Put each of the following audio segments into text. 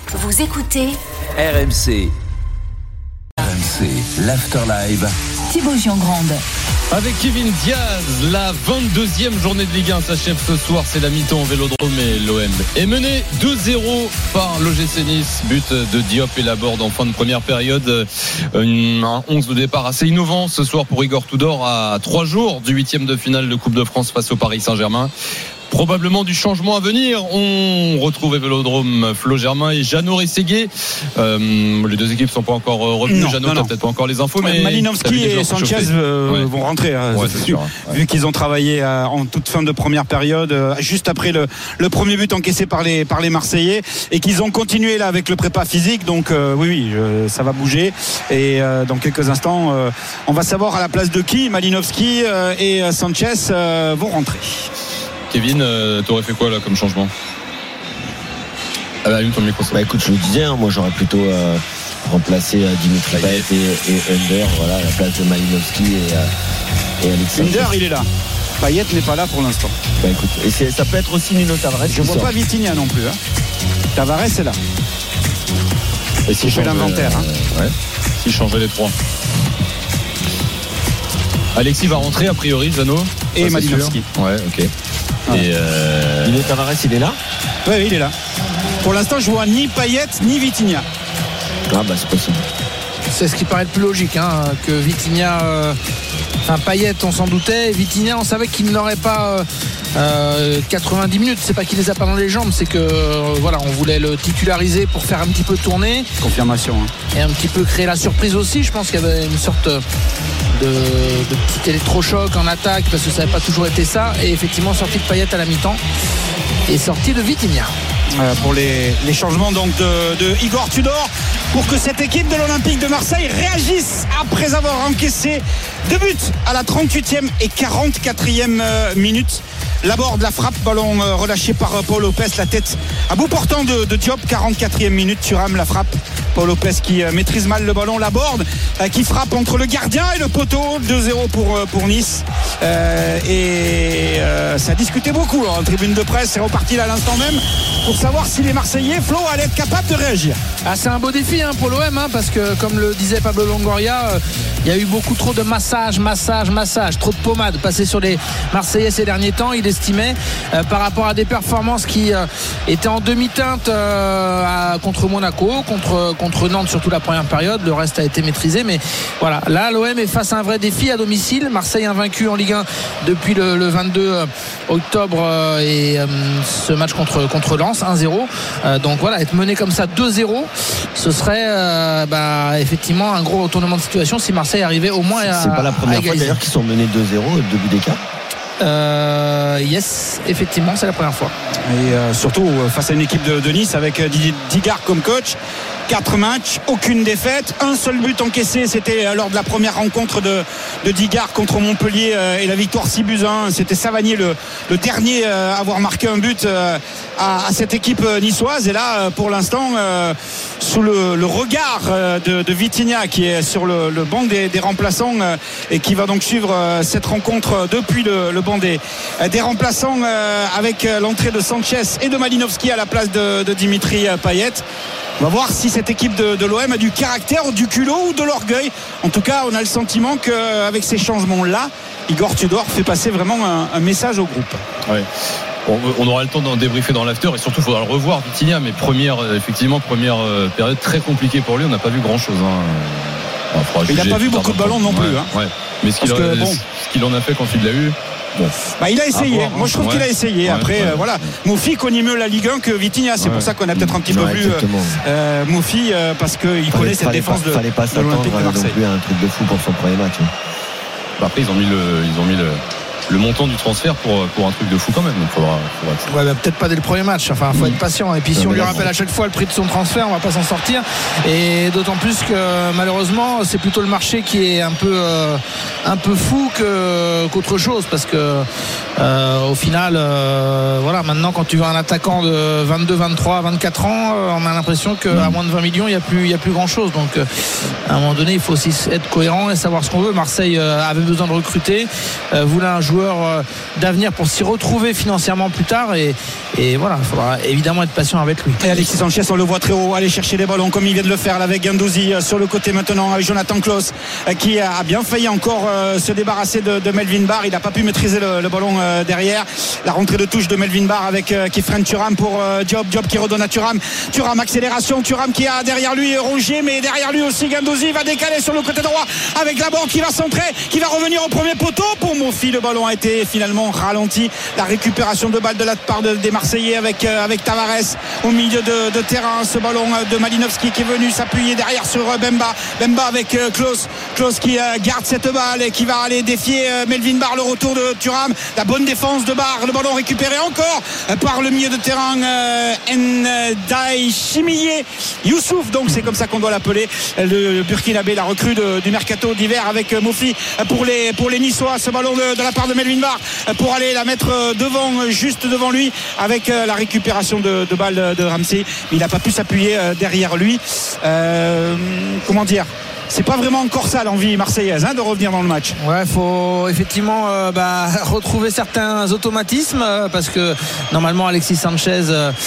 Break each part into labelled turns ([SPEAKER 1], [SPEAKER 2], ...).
[SPEAKER 1] Vous écoutez
[SPEAKER 2] RMC. RMC, l'Afterlive.
[SPEAKER 1] Thibaut Giangrande.
[SPEAKER 3] Avec Kevin Diaz, la 22e journée de Ligue 1 s'achève ce soir, c'est la mi-temps au Vélodrome et l'OM est mené 2-0 par l'OGC Nice, but de Diop et Laborde en fin de première période. Un 11 de départ assez innovant ce soir pour Igor Tudor à 3 jours du 8e de finale de Coupe de France face au Paris Saint-Germain. Probablement du changement à venir. On retrouve Vélodrome Flo Germain et Jeannot Rességuier. Les deux équipes ne sont pas encore revenues. Jeannot, t'as peut-être pas encore les infos, mais
[SPEAKER 4] Malinowski et Sanchez vont rentrer.
[SPEAKER 3] C'est sûr,
[SPEAKER 4] vu qu'ils ont travaillé en toute fin de première période, juste après le premier but encaissé par les Marseillais, et qu'ils ont continué là avec le prépa physique. Donc oui, ça va bouger. Et dans quelques instants, on va savoir à la place de qui Malinowski et Sanchez vont rentrer.
[SPEAKER 3] Kevin, t'aurais fait quoi là comme changement? Allume ton micro.
[SPEAKER 5] Écoute, je le disais, moi j'aurais plutôt remplacé Dimitri Payet et Under, voilà, à la place de Malinowski et Alexis.
[SPEAKER 4] Under, il est là. Payet n'est pas là pour l'instant.
[SPEAKER 5] Écoute, et ça peut être aussi Nuno Tavares.
[SPEAKER 4] Je ne vois pas Vitinha non plus. Tavares est là.
[SPEAKER 5] Et si
[SPEAKER 4] je fais l'inventaire.
[SPEAKER 3] S'il changeait les trois. Alexis va rentrer a priori, Jeannot
[SPEAKER 4] et Malinowski.
[SPEAKER 3] Ouais, ok. Et
[SPEAKER 5] Nuno Tavares, il est là?
[SPEAKER 4] Oui, il est là. Pour l'instant, je vois ni Payet ni Vitinha.
[SPEAKER 5] C'est possible.
[SPEAKER 6] C'est ce qui paraît le plus logique, que Vitinha. Payet, on s'en doutait. Vitinha, on savait qu'il n'aurait pas 90 minutes. C'est pas qu'il les a pas dans les jambes, c'est que on voulait le titulariser pour faire un petit peu tourner.
[SPEAKER 4] Confirmation.
[SPEAKER 6] Et un petit peu créer la surprise aussi. Je pense qu'il y avait une sorte de petit électrochoc en attaque, parce que ça n'avait pas toujours été ça. Et effectivement, sortie de Payet à la mi-temps et sortie de Vitinha.
[SPEAKER 4] Pour les changements donc de Igor Tudor, pour que cette équipe de l'Olympique de Marseille réagisse après avoir encaissé 2 buts à la 38e et 44e minute. Laborde, la frappe, ballon relâché par Paul Lopez, la tête à bout portant de Diop. 44e minute, Thuram, la frappe. Paul Lopez qui maîtrise mal le ballon. Laborde qui frappe entre le gardien et le poteau. 2-0 pour Nice. Ça a discuté beaucoup en tribune de presse. C'est reparti là à l'instant même pour savoir si les Marseillais, Flo, allaient être capables de réagir.
[SPEAKER 6] C'est un beau défi pour l'OM, parce que comme le disait Pablo Longoria, il y a eu beaucoup trop de massage, trop de pommade passée sur les Marseillais ces derniers temps. Il estimait par rapport à des performances qui étaient en demi-teinte contre Monaco, contre Nantes, surtout la première période. Le reste a été maîtrisé, mais voilà, là l'OM est face à un vrai défi à domicile. Marseille invaincu en Ligue 1 depuis le 22 octobre et ce match contre Lens 1-0. Donc voilà, être mené comme ça 2-0, ce serait effectivement un gros retournement de situation si Marseille arrivait au moins à.
[SPEAKER 5] C'est pas la première fois d'ailleurs qu'ils sont menés 2-0 au début d'écart.
[SPEAKER 6] Yes, effectivement, c'est la première fois.
[SPEAKER 4] Et surtout face à une équipe de Nice avec Didier Digard comme coach. 4 matchs, aucune défaite, un seul but encaissé, c'était lors de la première rencontre de Digard contre Montpellier et la victoire 6-1. C'était Savanier le dernier à avoir marqué un but à cette équipe niçoise. Et là, pour l'instant, sous le regard de Vitinha qui est sur le banc des remplaçants et qui va donc suivre cette rencontre depuis le banc des remplaçants avec l'entrée de Sanchez et de Malinowski à la place de Dimitri Payet. On va voir si cette équipe de l'OM a du caractère, du culot ou de l'orgueil. En tout cas, on a le sentiment qu'avec ces changements-là, Igor Tudor fait passer vraiment un message au groupe.
[SPEAKER 3] Ouais. On aura le temps d'en débriefer dans l'after et surtout il faudra le revoir Vitinha, mais première période très compliquée pour lui. On n'a pas vu grand-chose.
[SPEAKER 4] Il n'a pas vu beaucoup de ballons non plus.
[SPEAKER 3] Ouais. Mais ce qu'il en a fait quand il l'a eu.
[SPEAKER 4] Bon. Il a essayé. Moi je trouve qu'il a essayé. Après Moufi connaît mieux la Ligue 1 que Vitinha. C'est pour ça qu'on a peut-être un petit peu plus Moufi parce qu'il connaît cette défense de l'Olympique de Marseille.
[SPEAKER 5] Fallait pas s'attendre non plus à un truc de fou pour son premier match.
[SPEAKER 3] Après ils ont mis le montant du transfert pour un truc de fou quand même. Donc faudra
[SPEAKER 6] peut-être pas dès le premier match. Faut être patient. Et puis si on lui rappelle à chaque fois le prix de son transfert, on va pas s'en sortir. Et d'autant plus que malheureusement, c'est plutôt le marché qui est un peu fou qu'autre chose, parce que au final, maintenant quand tu veux un attaquant de 22, 23, 24 ans, on a l'impression qu'à moins de 20 millions, il y a plus grand chose. Donc à un moment donné, il faut aussi être cohérent et savoir ce qu'on veut. Marseille avait besoin de recruter, voulait un joueur joueur d'avenir pour s'y retrouver financièrement plus tard. Et voilà, il faudra évidemment être patient avec lui.
[SPEAKER 4] Et Alexis Sanchez, on le voit très haut, aller chercher des ballons comme il vient de le faire là, avec Guendouzi sur le côté maintenant, avec Jonathan Klaus qui a bien failli encore se débarrasser de Melvin Barr. Il n'a pas pu maîtriser le ballon derrière. La rentrée de touche de Melvin Barr avec Kefren Thuram pour Diop qui redonne à Thuram, accélération, Thuram qui a derrière lui Rongier, mais derrière lui aussi Guendouzi va décaler sur le côté droit avec Laborde qui va centrer, qui va revenir au premier poteau pour Mofi. Le ballon a été finalement ralenti. La récupération de balle de la part des Marseillais avec Tavares au milieu de terrain. Ce ballon de Malinowski qui est venu s'appuyer derrière sur Bemba avec Klaus qui garde cette balle et qui va aller défier Melvin Barr. Le retour de Thuram, la bonne défense de Barr, le ballon récupéré encore par le milieu de terrain Ndiaye Chimiye Youssouf, donc c'est comme ça qu'on doit l'appeler, le Burkinabé, la recrue du mercato d'hiver avec Mofi pour les Niçois. Ce ballon de la part de Melvin Barr pour aller la mettre juste devant lui avec la récupération de balle de Ramsey. Il n'a pas pu s'appuyer derrière lui. Comment dire, c'est pas vraiment encore ça l'envie marseillaise de revenir dans le match.
[SPEAKER 6] Ouais, faut effectivement retrouver certains automatismes parce que normalement Alexis Sanchez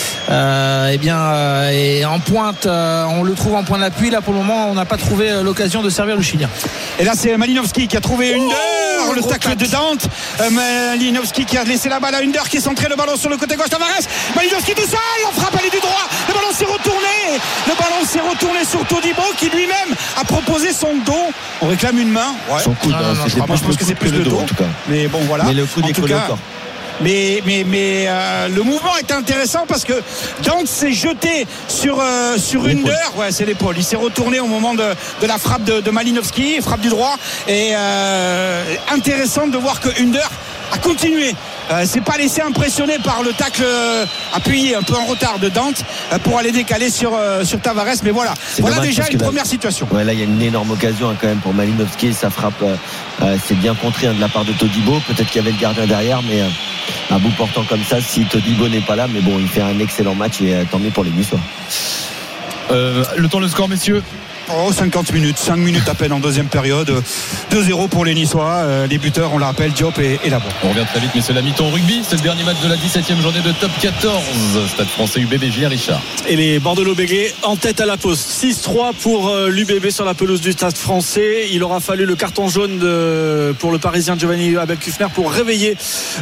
[SPEAKER 6] est en pointe, on le trouve en point d'appui. Là pour le moment on n'a pas trouvé l'occasion de servir le Chilien.
[SPEAKER 4] Et là c'est Malinowski qui a trouvé Under, le tacle de Dante. Malinowski qui a laissé la balle à Under qui est centré, le ballon sur le côté gauche. Tavares, Malinowski tout seul, on frappe, elle est du droit, le ballon s'est retourné sur Todibo qui lui-même a proposé son dos. On réclame une main.
[SPEAKER 5] Ouais. Son coude,
[SPEAKER 4] je pense que c'est plus le dos en tout cas. Mais bon voilà.
[SPEAKER 5] Mais le coude est collé au corps.
[SPEAKER 4] Mais le mouvement est intéressant parce que Dante s'est jeté sur Under. Ouais, c'est l'épaule. Il s'est retourné au moment de la frappe de Malinowski, frappe du droit. Et intéressant de voir que Under a continué. C'est pas laissé impressionner par le tacle appuyé un peu en retard de Dante pour aller décaler sur Tavares. Mais voilà déjà une première situation.
[SPEAKER 5] Ouais, là il y a une énorme occasion quand même pour Malinowski. Sa frappe c'est bien contré de la part de Todibo. Peut-être qu'il y avait le gardien derrière, mais à bout portant comme ça, si Todibo n'est pas là, mais bon, il fait un excellent match et tant mieux pour les Niçois.
[SPEAKER 3] Le temps, le score, messieurs.
[SPEAKER 4] 5 minutes à peine en deuxième période. 2-0 pour les Niçois. Les buteurs, on le rappelle, Diop et Laborde.
[SPEAKER 3] On revient très vite, mais c'est la mi-temps rugby. C'est le dernier match de la 17e journée de Top 14. Stade français UBB, Julien Richard.
[SPEAKER 7] Et les Bordeaux-Béguet en tête à la pause. 6-3 pour l'UBB sur la pelouse du Stade français. Il aura fallu le carton jaune pour le Parisien Giovanni Abel-Kufner pour réveiller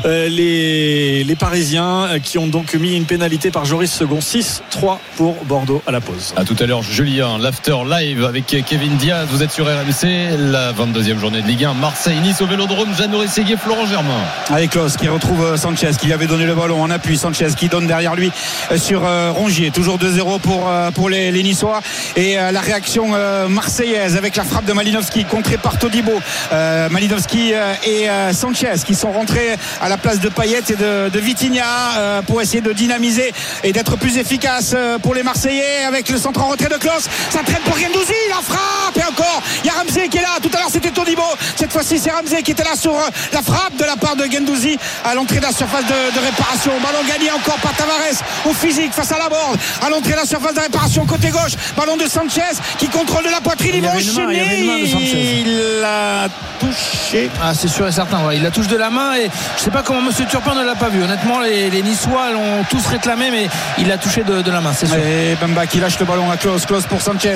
[SPEAKER 7] les Parisiens qui ont donc mis une pénalité par Joris Second. 6-3 pour Bordeaux à la pause.
[SPEAKER 3] À tout à l'heure, Julien, l'after live avec Kevin Diaz. Vous êtes sur RMC, la 22e journée de Ligue 1. Marseille-Nice au Vélodrome. Jeannot Rességuier, Florent Germain.
[SPEAKER 4] Avec Klaus qui retrouve Sanchez qui lui avait donné le ballon en appui. Sanchez qui donne derrière lui sur Rongier. Toujours 2-0 pour les Niçois. Et la réaction marseillaise avec la frappe de Malinowski contrée par Todibo. Malinowski et Sanchez qui sont rentrés à la place de Payet et de Vitinha pour essayer de dynamiser et d'être plus efficace pour les Marseillais avec le centre en retrait de Klaus. Ça traîne pour Guendouzi. La frappe et encore il y a Ramsey qui est là. Tout à l'heure c'était Todibo, cette fois-ci c'est Ramsey qui était là sur la frappe de la part de Guendouzi à l'entrée de la surface de réparation. Ballon gagné encore par Tavares au physique face à Laborde à l'entrée de la surface de réparation côté gauche. Ballon de Sanchez qui contrôle de la poitrine. Il va enchaîner. Il l'a touché.
[SPEAKER 6] C'est sûr et certain. Il la touche de la main et je sais pas comment Monsieur Turpin ne l'a pas vu. Honnêtement les Niçois l'ont tous réclamé, mais il l'a touché de la main, c'est sûr.
[SPEAKER 4] Et Bemba qui lâche le ballon à Klaus pour Sanchez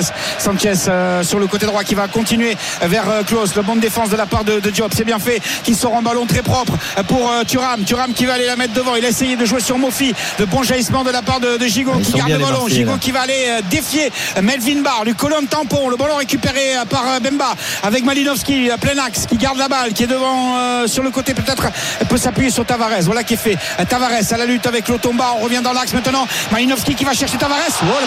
[SPEAKER 4] sur le côté droit qui va continuer vers Klaus. La bonne défense de la part de Diop, c'est bien fait, qui sort un ballon très propre pour Thuram qui va aller la mettre devant. Il a essayé de jouer sur Mofi. Le bon jaillissement de la part de Gigot qui garde le ballon. Gigot qui va aller défier Melvin Barr, lui coller un tampon. Le ballon récupéré par Bemba avec Malinowski plein axe qui garde la balle, qui est devant sur le côté, peut-être peut s'appuyer sur Tavares. Voilà qui est fait. Tavares à la lutte avec Lotomba. On revient dans l'axe maintenant. Malinowski qui va chercher Tavares. La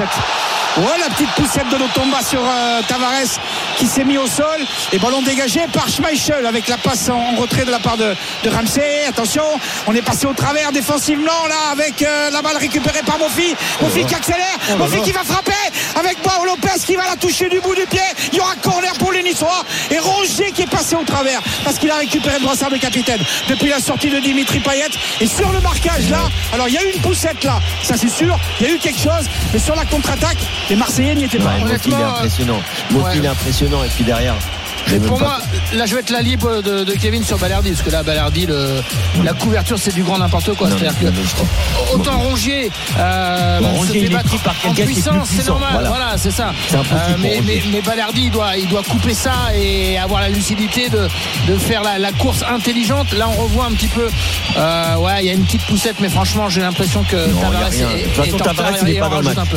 [SPEAKER 4] petite poussette de Lotomba sur Tavares qui s'est mis au sol et ballon dégagé par Schmeichel avec la passe en retrait de la part de Ramsey. Attention, on est passé au travers défensivement là avec la balle récupérée par Mofi qui accélère, Mofi qui va frapper avec Bao Lopez qui va la toucher du bout du pied. Il y aura corner pour les Niçois et Rongier qui est passé au travers parce qu'il a récupéré le brassard de capitaine depuis la sortie de Dimitri Payet. Et sur le marquage là, alors il y a eu une poussette là, ça c'est sûr, il y a eu quelque chose, mais sur la contre-attaque les Marseillais n'y étaient pas.
[SPEAKER 5] Mofi il est impressionnant. Il est impressionnant et puis derrière
[SPEAKER 6] Pour moi, là je vais être la libre de Kevin sur Balerdi, parce que là Balerdi, la couverture c'est du grand n'importe quoi. C'est-à-dire que autant Rongier,
[SPEAKER 5] Rongier il est pris par quelqu'un qui est plus puissant.
[SPEAKER 6] C'est normal, voilà, c'est ça.
[SPEAKER 5] C'est
[SPEAKER 6] mais Balerdi il doit couper ça et avoir la lucidité de faire la course intelligente. Là on revoit un petit peu, il y a une petite poussette, mais franchement j'ai l'impression que
[SPEAKER 5] Tavares il n'est pas dans le match.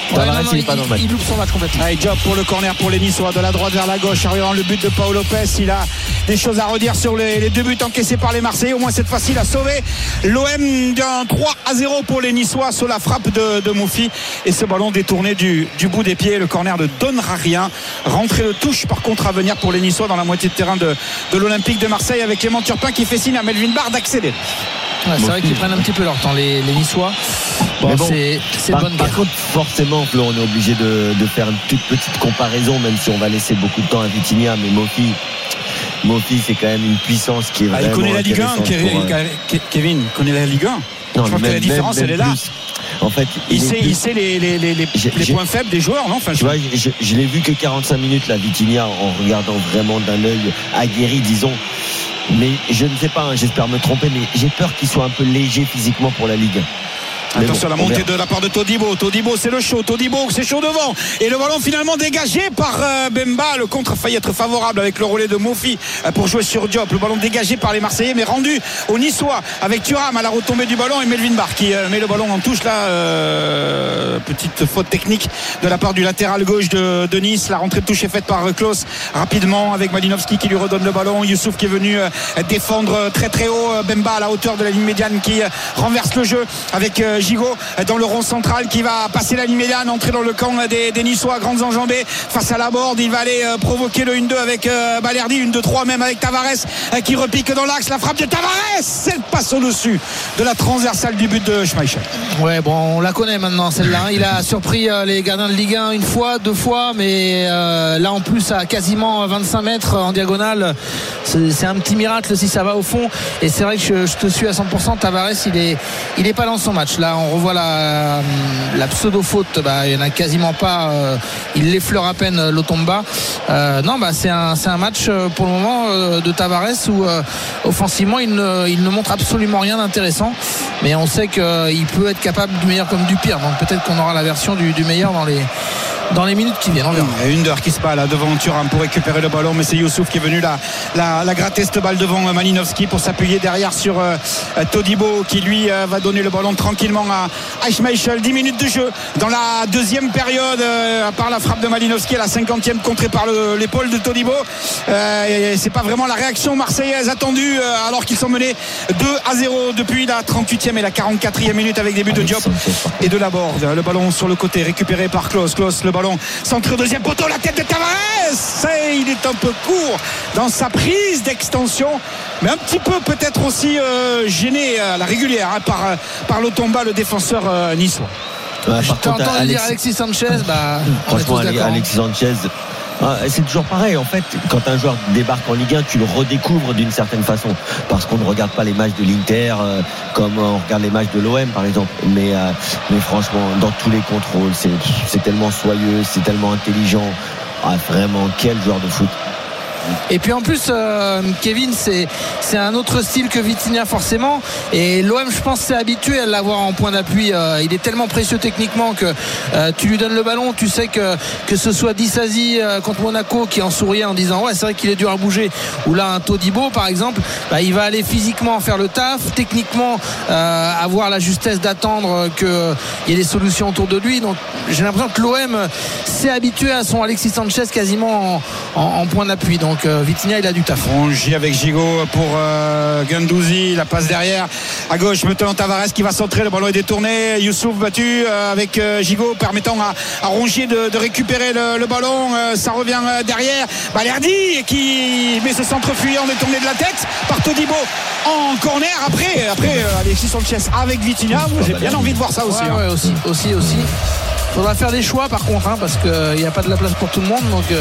[SPEAKER 6] Il loupe son match complètement.
[SPEAKER 4] Allez, job pour le corner pour les Niçois, de la droite vers la gauche, arrivant le but de Pau Lopez. Il a des choses à redire sur les deux buts encaissés par les Marseillais. Au moins cette fois-ci il a sauvé l'OM d'un 3-0 pour les Niçois sur la frappe de Moufi, et ce ballon détourné du bout des pieds. Le corner ne donnera rien. Rentrée de touche par contre à venir pour les Niçois dans la moitié de terrain de l'Olympique de Marseille, avec Clément Turpin qui fait signe à Melvin Barr d'accélérer.
[SPEAKER 6] C'est vrai qu'ils prennent un petit peu leur temps les Niçois. C'est bonne
[SPEAKER 5] par contre forcément Flo, on est obligé de faire une toute petite comparaison, même si on va laisser beaucoup de temps à Vitinha, mais Moufi c'est quand même une puissance qui est vraiment
[SPEAKER 4] il connaît la Ligue 1. Kevin connaît la Ligue 1.
[SPEAKER 5] Non,
[SPEAKER 4] je pense que la différence elle est là.
[SPEAKER 5] En fait,
[SPEAKER 4] il sait les points faibles des joueurs, non?
[SPEAKER 5] Tu vois, je l'ai vu que 45 minutes là, Vitinha, en regardant vraiment d'un œil aguerri, disons. Mais je ne sais pas, j'espère me tromper, mais j'ai peur qu'il soit un peu léger physiquement pour la Ligue.
[SPEAKER 4] Attention à la montée de la part de Todibo. Todibo c'est le chaud. Todibo c'est chaud devant. Et le ballon finalement dégagé par Bemba. Le contre a failli être favorable avec le relais de Moufi pour jouer sur Diop. Le ballon dégagé par les Marseillais mais rendu aux Niçois avec Thuram à la retombée du ballon et Melvin Barr qui met le ballon en touche là. Petite faute technique de la part du latéral gauche de Nice. La rentrée de touche est faite par Klose rapidement avec Malinowski qui lui redonne le ballon. Youssouf qui est venu défendre très très haut. Bemba à la hauteur de la ligne médiane qui renverse le jeu avec Gigot dans le rond central qui va passer la ligne médiane, entrer dans le camp des Niçois, grandes enjambées face à la board. Il va aller provoquer le 1-2 avec Balerdi, 1-2-3 même avec Tavares qui repique dans l'axe. La frappe de Tavares, elle passe au-dessus de la transversale du but de Schmeichel.
[SPEAKER 6] Ouais, bon, on la connaît maintenant celle-là. Il a surpris les gardiens de Ligue 1 une fois, deux fois, mais là en plus à quasiment 25 mètres en diagonale, c'est un petit miracle si ça va au fond. Et c'est vrai que je te suis à 100%. Tavares il est pas dans son match là. On revoit la pseudo-faute, il n'y en a quasiment pas, il l'effleure à peine Lotomba. C'est un match pour le moment de Tavares où offensivement il ne montre absolument rien d'intéressant, mais on sait qu'il peut être capable du meilleur comme du pire, donc peut-être qu'on aura la version du meilleur dans les minutes qui viennent. On verra.
[SPEAKER 4] Under qui se bat là devant Thuram pour récupérer le ballon, mais c'est Youssouf qui est venu la gratter cette balle devant Malinowski pour s'appuyer derrière sur Todibo qui lui va donner le ballon tranquillement à Schmeichel. 10 minutes de jeu dans la deuxième période, à part la frappe de Malinowski à la 50e contrée par l'épaule de Todibo. C'est pas vraiment la réaction marseillaise attendue alors qu'ils sont menés 2-0 depuis la 38e et la 44e minute avec des buts de Diop et de Laborde. Le ballon sur le côté récupéré par Klose, le ballon centre au deuxième poteau, la tête de Tavares. Il est un peu court dans sa prise d'extension, mais un petit peu peut-être aussi gêné à la régulière par Lotomba, le défenseur niçois.
[SPEAKER 6] T'as entendu dire Alexis Sanchez,
[SPEAKER 5] franchement Alexis Sanchez, c'est toujours pareil en fait, quand un joueur débarque en Ligue 1 tu le redécouvres d'une certaine façon, parce qu'on ne regarde pas les matchs de l'Inter comme on regarde les matchs de l'OM par exemple, mais franchement dans tous les contrôles c'est tellement soyeux, c'est tellement intelligent. Vraiment quel joueur de foot.
[SPEAKER 6] Et puis en plus Kevin c'est un autre style que Vitinha forcément, et l'OM je pense s'est habitué à l'avoir en point d'appui. Il est tellement précieux techniquement que tu lui donnes le ballon, tu sais que ce soit Disasi contre Monaco qui en souriait en disant ouais c'est vrai qu'il est dur à bouger, ou là un Todibo par exemple, il va aller physiquement faire le taf, techniquement avoir la justesse d'attendre qu'il y ait des solutions autour de lui. Donc j'ai l'impression que l'OM s'est habitué à son Alexis Sanchez quasiment en point d'appui. Donc Vitinha il a du taf.
[SPEAKER 4] Rongier avec Gigot pour Guendouzi, la passe derrière à gauche maintenant Tavares qui va centrer, le ballon est détourné, Youssouf battu avec Gigot permettant à Rongier de récupérer le ballon. Ça revient derrière Balerdi qui met ce centre fuyant détourné de la tête par Todibo en corner. Après Alexis Sanchez avec Vitinha, j'ai bien envie de voir ça aussi.
[SPEAKER 6] Aussi faudra faire des choix par contre parce qu'il n'y a pas de la place pour tout le monde, donc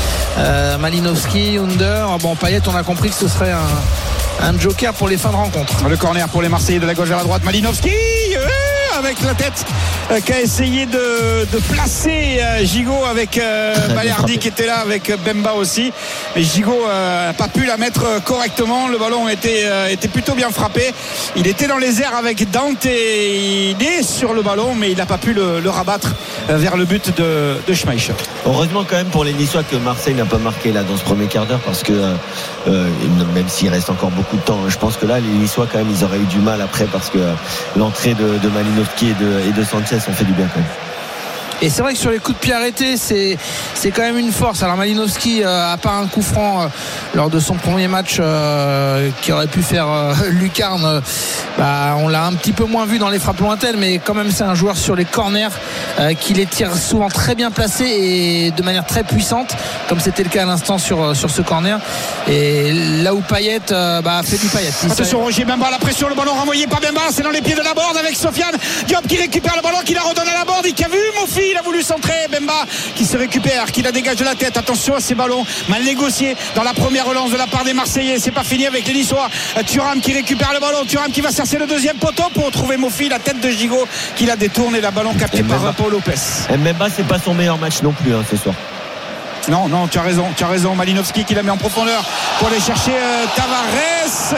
[SPEAKER 6] Malinowski, Under, Payet on a compris que ce serait un joker pour les fins de rencontre.
[SPEAKER 4] Le corner pour les Marseillais de la gauche vers la droite, Malinowski avec la tête qui a essayé de placer Gigot avec Balerdi qui était là, avec Bemba aussi, mais Gigot n'a pas pu la mettre correctement. Le ballon était plutôt bien frappé, il était dans les airs avec Dante et il est sur le ballon, mais il n'a pas pu le rabattre vers le but de Schmeichel.
[SPEAKER 5] Heureusement quand même pour les Niçois que Marseille n'a pas marqué là dans ce premier quart d'heure, parce que même s'il reste encore beaucoup de temps, je pense que là les Niçois quand même ils auraient eu du mal après, parce que l'entrée de Malinowski et de Sanchez ont fait du bien quand même.
[SPEAKER 6] Et c'est vrai que sur les coups de pied arrêtés, c'est quand même une force. Alors Malinowski, à part un coup franc lors de son premier match qui aurait pu faire lucarne, on l'a un petit peu moins vu dans les frappes lointaines, mais quand même c'est un joueur sur les corners qui les tire souvent très bien placés et de manière très puissante, comme c'était le cas à l'instant sur ce corner. Et là où Payet a fait du Payet.
[SPEAKER 4] Attention, Roger Bemba, la pression, le ballon renvoyé par Bemba, c'est dans les pieds de la Borde avec Sofiane Diop qui récupère le ballon, qui la redonne à la Borde, et qui a vu Mofi, il a voulu centrer, Bemba qui se récupère, qui la dégage de la tête. Attention à ces ballons mal négociés dans la première relance de la part des Marseillais. C'est pas fini avec les Niçois. Thuram qui récupère le ballon, Thuram qui va chercher le deuxième poteau pour trouver Mofi, la tête de Gigot qui la détourne, et la ballon capté par Paul Lopez.
[SPEAKER 5] Bemba, c'est pas son meilleur match non plus ce soir.
[SPEAKER 4] Non, tu as raison. Malinowski qui la met en profondeur pour aller chercher Tavares.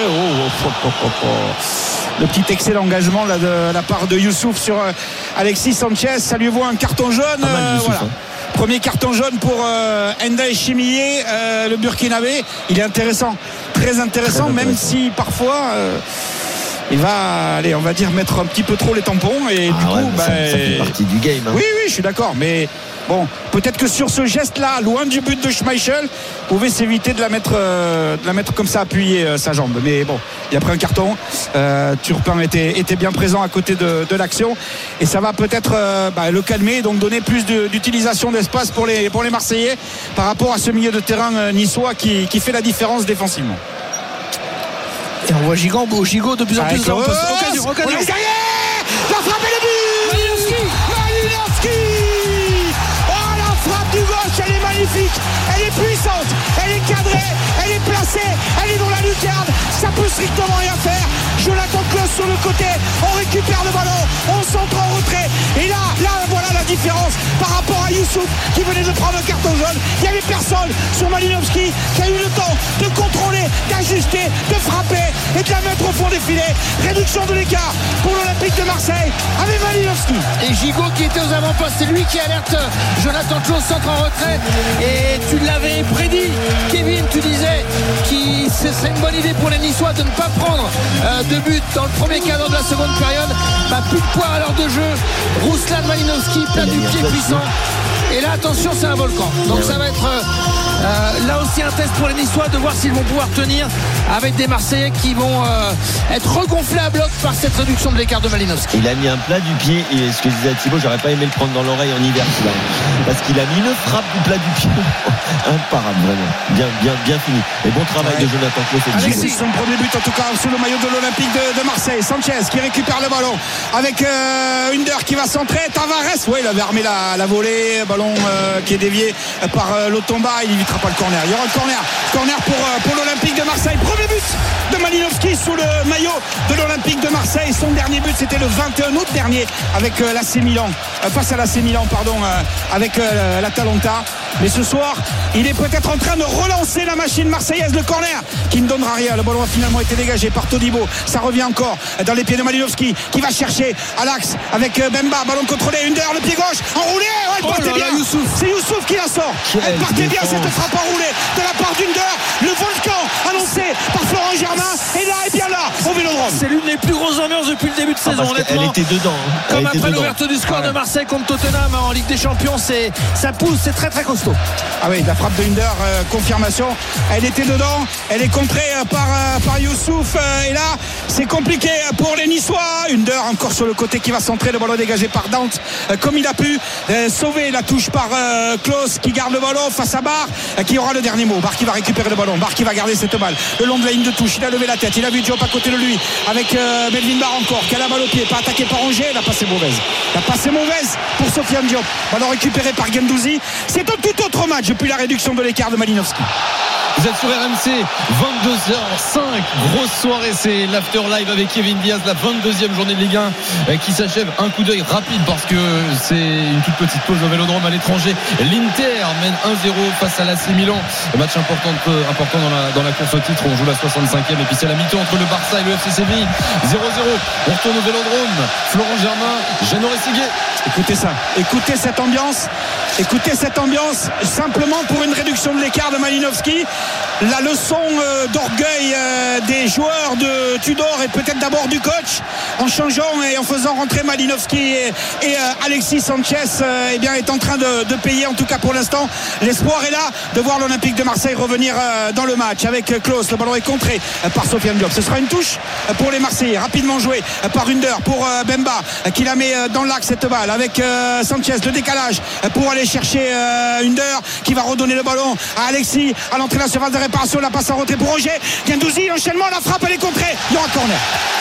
[SPEAKER 4] Le petit excès d'engagement là, de la part de Youssouf sur Alexis Sanchez. Ça lui vaut un carton jaune. Voilà. Premier carton jaune pour Enda Echimier, le Burkinabé. Il est intéressant, très intéressant, même si parfois il va, on va dire, mettre un petit peu trop les tampons, et du coup
[SPEAKER 5] ça fait partie du game.
[SPEAKER 4] Oui, je suis d'accord, mais bon, peut-être que sur ce geste-là, loin du but de Schmeichel, pouvait s'éviter de la mettre comme ça, appuyer sa jambe. Mais bon, il a pris un carton. Turpin était bien présent à côté de l'action, et ça va peut-être le calmer, donc donner plus d'utilisation d'espace pour les Marseillais par rapport à ce milieu de terrain niçois qui fait la différence défensivement.
[SPEAKER 6] Et on voit Gigot de plus en plus
[SPEAKER 4] occasion. La frappe et le but. Malinowski. Oh, la frappe du gauche, elle est magnifique, elle est puissante, elle est cadrée, elle est placée, elle est dans la lucarne, ça peut strictement rien faire. Jonathan Klaus sur le côté, on récupère le ballon, on centre en retrait, et là voilà la différence par rapport à Youssouf qui venait de prendre un carton jaune. Il n'y avait personne sur Malinowski qui a eu le temps de contrôler, d'ajuster, de frapper et de la mettre au fond des filets. Réduction de l'écart pour l'Olympique de Marseille avec Malinowski.
[SPEAKER 6] Et Gigot qui était aux avant-postes, c'est lui qui alerte Jonathan Klaus, centre en retrait. Et tu l'avais prédit, Kevin, tu disais que ce serait une bonne idée pour les Niçois de ne pas prendre de but dans le premier quart de la seconde période. Plus de poids à l'heure de jeu. Ruslan Malinowski, plat du pied puissant. Et là, attention, c'est un volcan. Donc ça va être là aussi un test pour les Niçois, de voir s'ils vont pouvoir tenir avec des Marseillais qui vont être regonflés à bloc par cette réduction de l'écart de Malinowski.
[SPEAKER 5] Il a mis un plat du pied, et ce que disait Thibaut, j'aurais pas aimé le prendre dans l'oreille en hiver là, parce qu'il a mis une frappe du plat du pied imparable, vraiment bien fini. Et bon travail de Jonathan Klaus.
[SPEAKER 4] Alexis, son premier but en tout cas sous le maillot de l'Olympique de Marseille. Sanchez qui récupère le ballon avec Under qui va centrer. Tavares, il avait armé la volée, ballon qui est dévié par Lotomba. Il n'évitera pas le corner. Il y aura le corner pour l'Olympique de Marseille. Premier but de Malinowski sous le maillot de l'Olympique de Marseille. Son dernier but, c'était le 21 août dernier avec l'AC Milan, face à l'AC Milan, avec l'Atalanta. Mais ce soir, il est peut-être en train de relancer la machine marseillaise. Le corner qui ne donnera rien. Le ballon a finalement été dégagé par Todibo. Ça revient encore dans les pieds de Malinowski qui va chercher à l'axe avec Bemba. Ballon contrôlé, Under, le pied gauche, enroulé. Elle partait bien. C'est Youssouf qui la sort. Elle partait bien cette frappe enroulée de la part d'Under. Le volcan annoncé par Florent Germain. Et là, et bien là, au Vélodrome.
[SPEAKER 6] C'est l'une des plus grosses ambiances depuis le début de saison, honnêtement.
[SPEAKER 5] Elle était dedans.
[SPEAKER 6] Comme après l'ouverture du score de Marseille contre Tottenham en Ligue des Champions, ça pousse, c'est très très costaud.
[SPEAKER 4] Ah oui, la frappe de Under, confirmation. Elle était dedans, elle est contrée par Youssouf. Et là, c'est compliqué pour les Niçois. Under encore sur le côté qui va centrer, le ballon dégagé par Dante comme il a pu, sauver la touche par Klaus qui garde le ballon face à Barre, qui aura le dernier mot. Barre qui va récupérer le ballon, Barre qui va garder cette balle le long de la ligne de touche. Il a levé la tête, il a vu Diop à côté de lui avec Melvin Barre encore qui a la balle au pied, pas attaqué par Angers. La passe est mauvaise pour Sofiane Diop. Ballon récupéré par Guendouzi. C'est un tout autre match depuis la réduction de l'écart de Malinowski.
[SPEAKER 3] Vous êtes sur RMC, 22h05, grosse soirée, c'est l'After Live avec Kevin Diaz, la 22e journée de Ligue 1 qui s'achève. Un coup d'œil rapide parce que c'est une toute petite pause au Vélodrome à l'étranger. L'Inter mène 1-0 face à l'AC Milan. Un match important dans la course au titre. On joue la 65e et puis c'est la mi-temps entre le Barça et le FC Séville. 0-0. On retourne au Vélodrome. Florent Germain, Jeannot Rességuier.
[SPEAKER 4] Écoutez ça, écoutez cette ambiance, simplement pour une réduction de l'écart de Malinowski. La leçon d'orgueil des joueurs de Tudor et peut-être d'abord du coach en changeant et en faisant rentrer Malinowski et Alexis Sanchez est en train de payer, en tout cas pour l'instant. L'espoir est là de voir l'Olympique de Marseille revenir dans le match avec Klose. Le ballon est contré par Sofiane Diop. Ce sera une touche pour les Marseillais, rapidement joué par Under pour Bemba qui la met dans l'axe cette balle avec Sanchez, le décalage pour aller chercher Under qui va redonner le ballon à Alexis à l'entrée de la surface de réparation. La passe en retrait pour Roger Guendouzi, enchaînement, la frappe, elle est contrée, il y aura corner.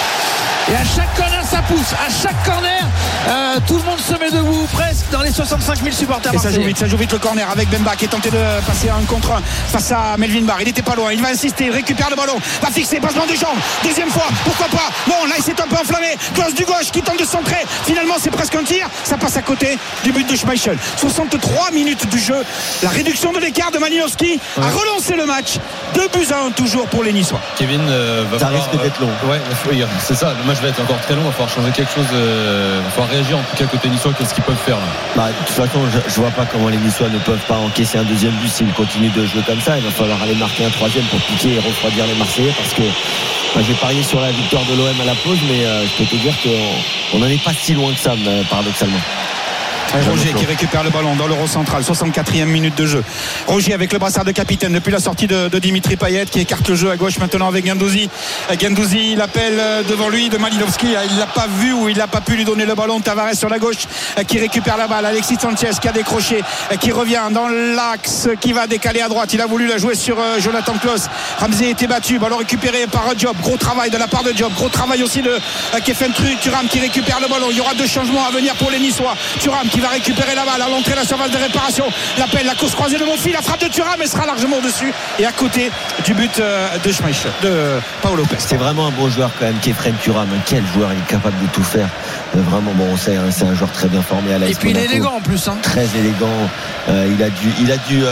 [SPEAKER 6] Et à chaque corner ça pousse, à chaque corner tout le monde se met debout presque dans les 65 000 supporters marseillais.
[SPEAKER 4] Et ça joue vite le corner avec Bemba qui est tenté de passer à 1 contre 1 face à Melvin Barr. Il n'était pas loin, il va insister, il récupère le ballon, va fixer, passement de jambes, deuxième fois, pourquoi pas. Bon, là il s'est un peu enflammé, Klose du gauche qui tente de centrer, finalement c'est presque un tir, ça passe à côté du but de Schmeichel. 63 minutes du jeu, la réduction de l'écart de Malinowski a relancé le match. 2-1 toujours pour les Niçois.
[SPEAKER 3] Kevin
[SPEAKER 5] ça risque d'être long.
[SPEAKER 3] Ouais, c'est ça, le match va être encore très long, il va falloir changer quelque chose, il va falloir réagir en tout cas côté niçois. Qu'est-ce qu'ils peuvent faire là?
[SPEAKER 5] De toute façon je vois pas comment les Niçois ne peuvent pas encaisser un deuxième but s'ils continuent de jouer comme ça. Il va falloir aller marquer un troisième pour piquer et refroidir les Marseillais parce que j'ai parié sur la victoire de l'OM à la pause, mais je peux te dire qu'on n'en est pas si loin que ça paradoxalement.
[SPEAKER 4] Roger qui récupère le ballon dans l'Euro central, 64e minute de jeu. Roger avec le brassard de capitaine depuis la sortie de Dimitri Payet qui écarte le jeu à gauche maintenant avec Guendouzi. Guendouzi, il appelle devant lui de Malinowski, il l'a pas vu ou il n'a pas pu lui donner le ballon. Tavares sur la gauche qui récupère la balle. Alexis Sanchez qui a décroché, qui revient dans l'axe, qui va décaler à droite. Il a voulu la jouer sur Jonathan Klose. Ramsey était battu, ballon récupéré par Diop. Gros travail de la part de Diop, gros travail aussi de Kefren Thuram qui récupère le ballon. Il y aura 2 changements à venir pour les Niçois. Thuram qui va récupérer la balle à l'entrée de la surface de réparation. L'appel, la course croisée de Monfils, la frappe de Thuram, mais sera largement au-dessus et à côté du but de Schmeichel, de Paolo Lopez.
[SPEAKER 5] C'est vraiment un beau joueur quand même, Kefren Thuram. Quel joueur, il est capable de tout faire. Vraiment, bon, on sait, c'est un joueur très bien formé à l'AS Monaco.
[SPEAKER 6] Et puis il est élégant en plus.
[SPEAKER 5] Très élégant. Il a dû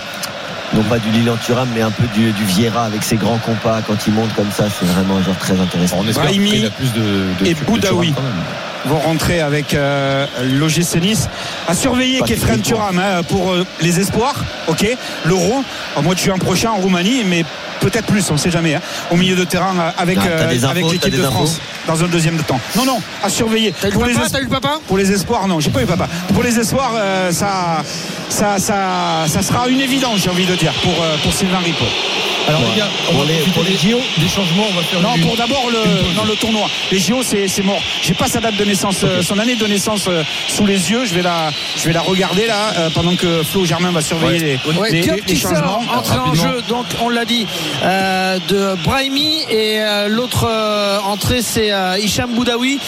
[SPEAKER 5] non pas du Lilian Thuram, mais un peu du Vieira avec ses grands compas quand il monte comme ça. C'est vraiment un joueur très intéressant.
[SPEAKER 3] On espère qu'il a plus de
[SPEAKER 4] et Boudaoui vont rentrer avec l'OGC Nice. À surveiller Kefren Thuram pour les espoirs. Ok, l'Euro au mois de juin prochain en Roumanie, mais peut-être plus, on ne sait jamais, au milieu de terrain avec l'équipe de France dans un deuxième temps. Non, à surveiller.
[SPEAKER 6] T'as eu le papa
[SPEAKER 4] Pour les espoirs, non, j'ai pas eu papa. Pour les espoirs, ça sera une évidence, j'ai envie de dire, pour Sylvain Ripoll.
[SPEAKER 3] Alors les gars, pour les JO, des changements, on va faire.
[SPEAKER 4] Non, pour d'abord le tournoi. Les JO, c'est mort. J'ai pas sa date de naissance, son année de naissance sous les yeux. Je vais la regarder là pendant que Flo Germain va surveiller les changements.
[SPEAKER 6] Entrée en jeu, donc on l'a dit, de Brahimi et l'autre entrée c'est Hicham Boudaoui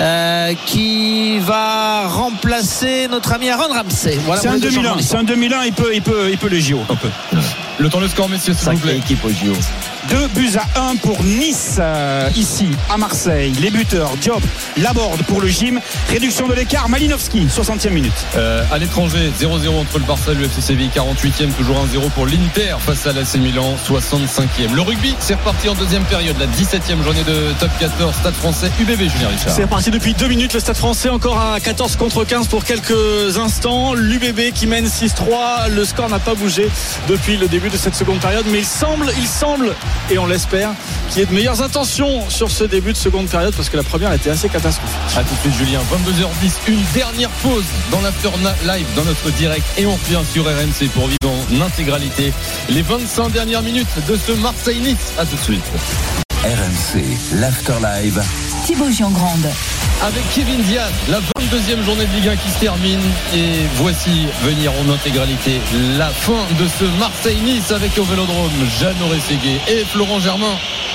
[SPEAKER 6] qui va remplacer notre ami Aaron Ramsey. Voilà,
[SPEAKER 4] c'est un 2001, il peut les JO.
[SPEAKER 3] Le temps de score, messieurs, s'il vous plaît.
[SPEAKER 5] Équipe au JO.
[SPEAKER 4] 2-1 pour Nice ici à Marseille. Les buteurs Diop, Laborde pour le gym. Réduction de l'écart, Malinowski, 60e minute.
[SPEAKER 3] À l'étranger, 0-0 entre le Barça et le FC Séville, 48e, toujours 1-0 pour l'Inter face à l'AC Milan, 65e. Le rugby, c'est reparti en deuxième période, la 17e journée de Top 14, Stade Français, UBB, Julien Richard.
[SPEAKER 7] C'est reparti depuis 2 minutes, le Stade Français encore à 14 contre 15 pour quelques instants. L'UBB qui mène 6-3, le score n'a pas bougé depuis le début de cette seconde période, mais il semble et on l'espère qu'il y ait de meilleures intentions sur ce début de seconde période parce que la première était assez catastrophique.
[SPEAKER 3] A tout de suite Julien, 22h10, une dernière pause dans l'After Live, dans notre direct, et on revient sur RMC pour vivre en intégralité les 25 dernières minutes de ce Marseille-Nice. A tout de suite.
[SPEAKER 2] RMC, l'After Live.
[SPEAKER 1] Thibaut Giangrande.
[SPEAKER 3] Avec Kevin Diaz, la 22e journée de Ligue 1 qui se termine. Et voici venir en intégralité la fin de ce Marseille-Nice avec au Vélodrome Jeannot Rességuier et Florent Germain.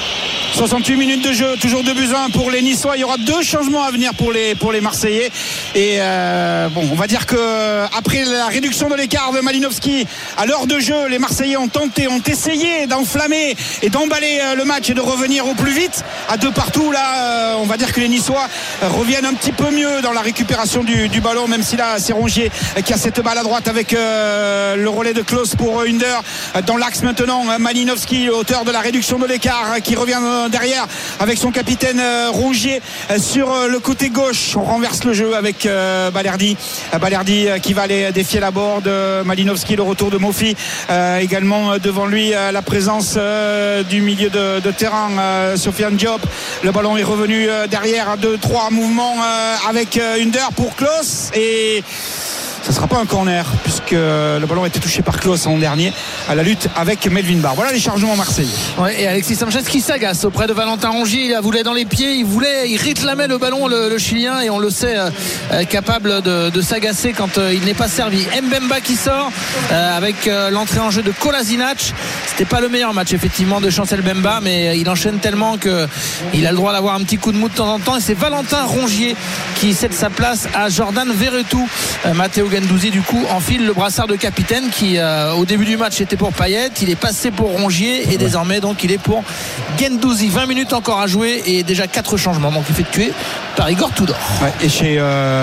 [SPEAKER 4] 68 minutes de jeu, toujours 2-1 pour les Niçois. Il y aura 2 changements à venir pour les Marseillais. Et on va dire que après la réduction de l'écart de Malinowski à l'heure de jeu, les Marseillais ont essayé d'enflammer et d'emballer le match et de revenir au plus vite. À 2-2 là, on va dire que les Niçois reviennent un petit peu mieux dans la récupération du ballon, même si là c'est Rongier qui a cette balle à droite avec le relais de Klose pour Under dans l'axe maintenant. Malinowski, auteur de la réduction de l'écart, qui revient derrière avec son capitaine Rongier sur le côté gauche. On renverse le jeu avec Balerdi qui va aller défier la board. Malinowski, le retour de Mofi, également devant lui la présence du milieu de terrain, Sofiane Diop. Le ballon est revenu derrière, 2-3 mouvements avec Under pour Klose, et ce ne sera pas un corner puisque le ballon a été touché par Klose en dernier à la lutte avec Melvin Barr. Voilà les chargements marseillais.
[SPEAKER 6] Ouais, et Alexis Sanchez qui s'agace auprès de Valentin Rongier. Il voulait dans les pieds, il réclamait le ballon, le Chilien, et on le sait capable de s'agacer quand il n'est pas servi. Mbemba qui sort avec l'entrée en jeu de Kolasinac. C'était pas le meilleur match effectivement de Chancel Mbemba, mais il enchaîne tellement qu'il a le droit d'avoir un petit coup de mou de temps en temps, et c'est Valentin Rongier qui cède sa place à Jordan Verretou. Matteo Guendouzi du coup enfile le brassard de capitaine qui au début du match était pour Payet, il est passé pour Rongier et désormais donc il est pour Guendouzi. 20 minutes encore à jouer et déjà 4 changements donc effectués par Igor Tudor.
[SPEAKER 4] Ouais, et chez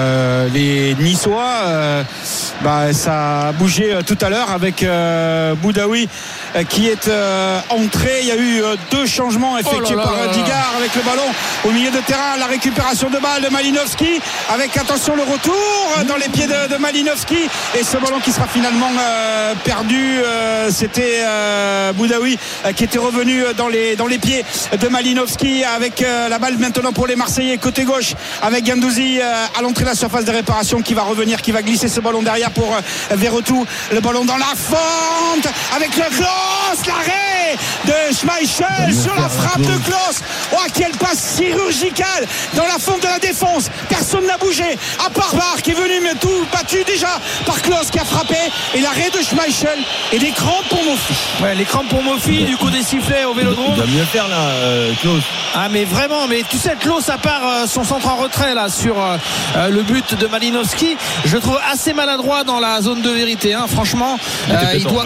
[SPEAKER 4] les Niçois ça a bougé tout à l'heure avec Boudaoui qui est entré. Il y a eu 2 changements effectués par Digard avec le ballon au milieu de terrain. La récupération de balle de Malinowski avec, attention, le retour dans les pieds de Malinowski, et ce ballon qui sera finalement perdu. C'était Boudaoui qui était revenu dans les pieds de Malinowski avec la balle maintenant pour les Marseillais côté gauche avec Guendouzi à l'entrée de la surface de réparation qui va revenir, qui va glisser ce ballon derrière pour Verretou. Le ballon dans la fente avec le Klose, l'arrêt de Schmeichel sur la frappe de Klose. Oh, quelle passe chirurgicale dans la fente de la défense. Personne n'a bougé à part Barr qui est venu, mais tout battu déjà par Klose qui a frappé, et l'arrêt de Schmeichel et des crampes pour Mofi.
[SPEAKER 6] Ouais, les crampes pour Mofi, du coup des sifflets au Vélodrome.
[SPEAKER 5] Il doit mieux faire là, Klose.
[SPEAKER 6] Ah mais vraiment, mais tu sais, Klose, à part son centre en retrait là sur le but de Malinowski, je le trouve assez maladroit dans la zone de vérité, hein. Franchement, il doit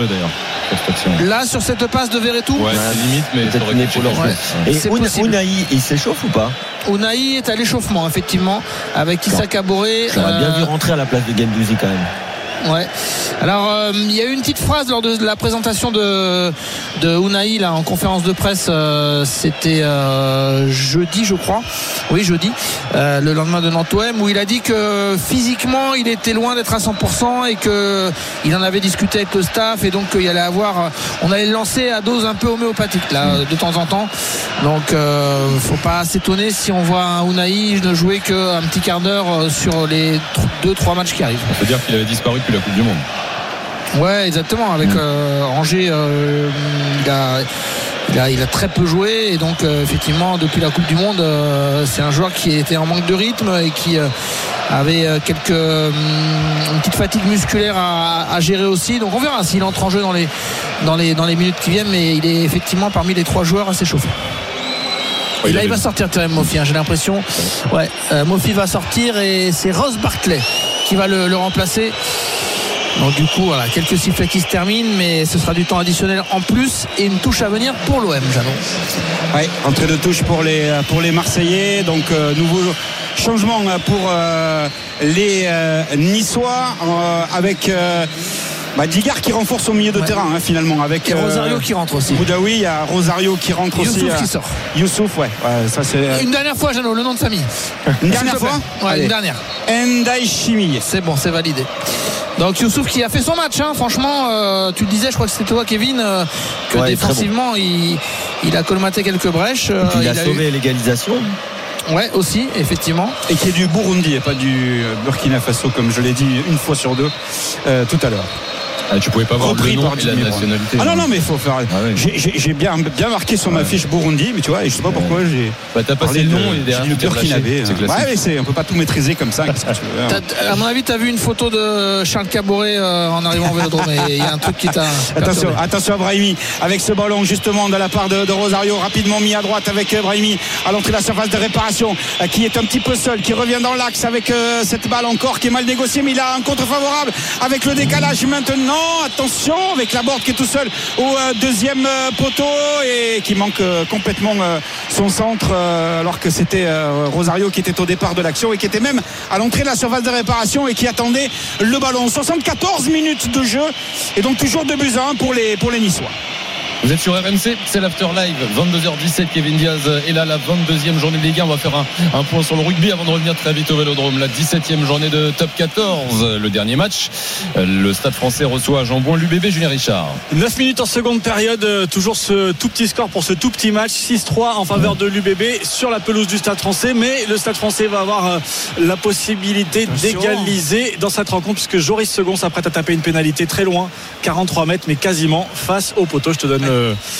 [SPEAKER 6] là sur cette passe de Verretou.
[SPEAKER 3] Ouais, limite, mais
[SPEAKER 5] et Ounahi, il s'échauffe ou pas?
[SPEAKER 6] Ounahi est à l'échauffement effectivement avec Issa Kaboré.
[SPEAKER 5] J'aurais bien vu rentrer à la place de Guendouzi quand même.
[SPEAKER 6] Ouais. Alors il y a eu une petite phrase lors de la présentation de Ounahi là en conférence de presse. C'était jeudi, je crois. Oui, jeudi, le lendemain de Nantes-OM, où il a dit que physiquement il était loin d'être à 100% et que il en avait discuté avec le staff, et donc il allait avoir, on allait le lancer à dose un peu homéopathique là de temps en temps. Donc faut pas s'étonner si on voit un Ounahi ne jouer qu'un petit quart d'heure sur les 2-3 matchs qui arrivent.
[SPEAKER 3] On peut dire qu'il avait disparu depuis la Coupe du Monde.
[SPEAKER 6] Ouais, exactement. Avec Angers, il a très peu joué, et donc effectivement depuis la Coupe du Monde, c'est un joueur qui était en manque de rythme et qui avait une petite fatigue musculaire à gérer aussi. Donc on verra s'il entre en jeu dans les minutes qui viennent, mais il est effectivement parmi les 3 joueurs à s'échauffer. Et là il va sortir Terem Mofi, hein, j'ai l'impression. Ouais, Mofi va sortir et c'est Ross Barclay qui va le remplacer. Donc du coup voilà, quelques sifflets qui se terminent, mais ce sera du temps additionnel en plus et une touche à venir pour l'OM, Jeannot.
[SPEAKER 4] Ouais, entrée de touche pour les Marseillais. Donc nouveau changement pour les Niçois avec Digard qui renforce au milieu de terrain, hein, finalement, avec
[SPEAKER 6] et Rosario qui rentre aussi.
[SPEAKER 4] Boudaoui, il y a Rosario qui rentre aussi.
[SPEAKER 6] Youssouf qui sort.
[SPEAKER 4] Youssouf, ouais, ça c'est
[SPEAKER 6] une dernière fois, Jeannot, le nom de famille.
[SPEAKER 4] Une dernière fois.
[SPEAKER 6] Ouais, allez. Une dernière.
[SPEAKER 4] Ndai Chimi.
[SPEAKER 6] C'est bon, c'est validé. Donc Youssouf qui a fait son match, hein. Franchement, tu le disais, je crois que c'était toi, Kevin, que défensivement il a colmaté quelques brèches.
[SPEAKER 5] Il a sauvé l'égalisation.
[SPEAKER 6] Ouais, aussi, effectivement.
[SPEAKER 4] Et qui est du Burundi et pas du Burkina Faso, comme je l'ai dit une fois sur 2 tout à l'heure.
[SPEAKER 3] Tu pouvais pas voir le nom et la nationalité.
[SPEAKER 4] Ah non, mais il faut faire. J'ai bien marqué sur ma fiche Burundi, mais tu vois, et je sais pas pourquoi j'ai.
[SPEAKER 3] T'as passé le nom et derrière
[SPEAKER 4] le burkinabé. On peut pas tout maîtriser comme ça.
[SPEAKER 6] À mon avis, t'as vu une photo de Charles Caboret en arrivant au Vélodrome. Il y a un truc qui t'a.
[SPEAKER 4] Attention à Brahimi avec ce ballon justement de la part de Rosario, rapidement mis à droite avec Brahimi à l'entrée de la surface de réparation, qui est un petit peu seul, qui revient dans l'axe avec cette balle encore qui est mal négociée, mais il a un contre favorable avec le décalage maintenant. Attention avec Laborde qui est tout seul au deuxième poteau et qui manque complètement son centre, alors que c'était Rosario qui était au départ de l'action et qui était même à l'entrée de la surface de réparation et qui attendait le ballon. 74 minutes de jeu et donc toujours 2-1 pour les Niçois.
[SPEAKER 3] Vous êtes sur RMC, c'est l'After Live, 22h17, Kevin Diaz est là, la 22e journée de Ligue 1. On va faire un point sur le rugby avant de revenir très vite au Vélodrome. La 17e journée de Top 14, le dernier match. Le Stade Français reçoit à Jambouin l'UBB. Julien Richard.
[SPEAKER 7] 9 minutes en seconde période, toujours ce tout petit score pour ce tout petit match, 6-3 en faveur de l'UBB sur la pelouse du Stade Français. Mais le Stade Français va avoir la possibilité d'égaliser dans cette rencontre, puisque Joris Segond s'apprête à taper une pénalité très loin, 43 mètres, mais quasiment face au poteau. Je te donne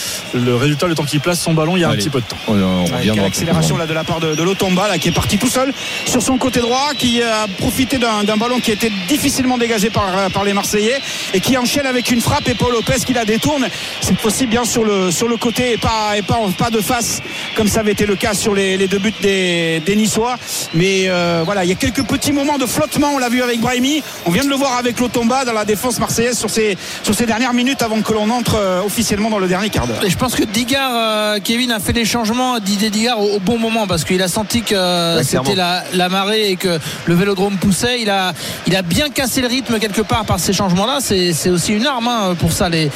[SPEAKER 7] le résultat, le temps qu'il place son ballon il y a un petit peu de temps.
[SPEAKER 4] On revient dans l'accélération là de la part de Lotomba là, qui est parti tout seul sur son côté droit, qui a profité d'un ballon qui était difficilement dégagé par les Marseillais et qui enchaîne avec une frappe, et Paul Lopez qui la détourne cette fois-ci bien sur le côté et pas de face comme ça avait été le cas sur les deux buts des Niçois. Mais voilà, il y a quelques petits moments de flottement, on l'a vu avec Brahimi, on vient de le voir avec Lotomba dans la défense marseillaise sur ces dernières minutes avant que l'on entre officiellement dans le dernier quart d'heure.
[SPEAKER 6] Et je pense que Digard, Kevin a fait les changements, Didier Digard au bon moment, parce qu'il a senti que c'était la marée et que le Vélodrome poussait. Il a bien cassé le rythme quelque part par ces changements là. C'est aussi une arme pour ça, de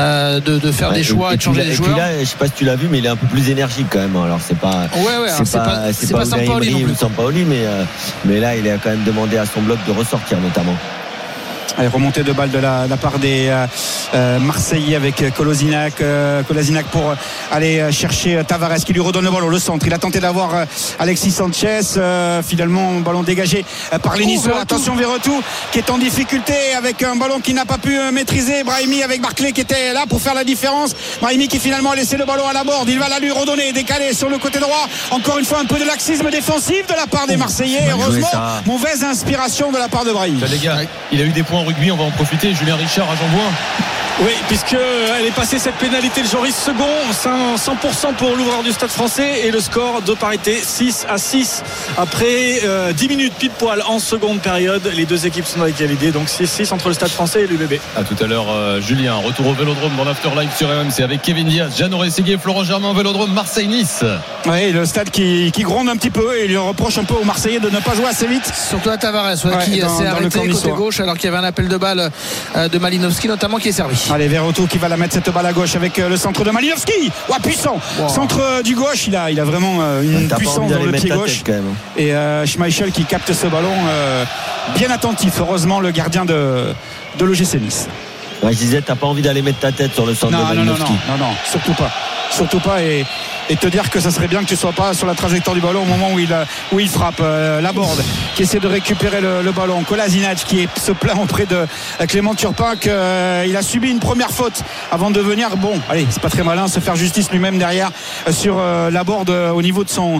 [SPEAKER 6] faire des choix et de changer les joueurs.
[SPEAKER 5] Et puis là, je sais pas si tu l'as vu, mais il est un peu plus énergique quand même. Alors c'est pas Sampaoli, mais là il a quand même demandé à son bloc de ressortir notamment.
[SPEAKER 4] Allez, remontée de balle de la part des Marseillais avec Kolasinac pour aller chercher Tavares qui lui redonne le ballon, le centre. Il a tenté d'avoir Alexis Sanchez, finalement ballon dégagé par les Niçois. Attention Verretou qui est en difficulté avec un ballon qu'il n'a pas pu maîtriser. Brahimi avec Barclay qui était là pour faire la différence. Brahimi qui finalement a laissé le ballon à Laborde, il va la lui redonner, décalé sur le côté droit. Encore une fois un peu de laxisme défensif de la part des Marseillais. Heureusement, mauvaise inspiration de la part de Brahimi.
[SPEAKER 3] Les gars, il a eu des points en rugby, on va en profiter. Julien Richard à Jambouin.
[SPEAKER 7] Oui, puisqu'elle est passée cette pénalité de Joris Segond, 100% pour l'ouvreur du Stade Français, et le score de parité 6-6 après 10 minutes pile poil en seconde période. Les deux équipes sont à égalité, donc 6-6 entre le Stade Français et l'UBB.
[SPEAKER 3] À tout à l'heure, Julien. Retour au Vélodrome dans l'After Live sur RMC avec Kevin Diaz, Jeannot Rességuier, Florent Germain au Vélodrome Marseille-Nice.
[SPEAKER 4] Oui, le stade qui gronde un petit peu et il reproche un peu aux Marseillais de ne pas jouer assez vite.
[SPEAKER 6] Surtout à Tavares qui s'est arrêté côté gauche alors qu'il y avait un appel de balle de Malinowski notamment qui est servi.
[SPEAKER 4] Allez, Verretou qui va la mettre cette balle à gauche avec le centre de Malinowski. Puissant. Centre du gauche, il a vraiment une puissance dans le pied gauche. Et Schmeichel qui capte ce ballon bien attentif. Heureusement le gardien de l'OGC Nice.
[SPEAKER 5] Je disais, t'as pas envie d'aller mettre ta tête sur le centre de Malinowski.
[SPEAKER 4] Non, surtout pas et te dire que ça serait bien que tu sois pas sur la trajectoire du ballon au moment où il frappe. Laborde qui essaie de récupérer le ballon, Kolasinac qui se plaint auprès de Clément Turpin qu'il a subi une première faute avant de venir, c'est pas très malin, se faire justice lui-même derrière sur Laborde au niveau de son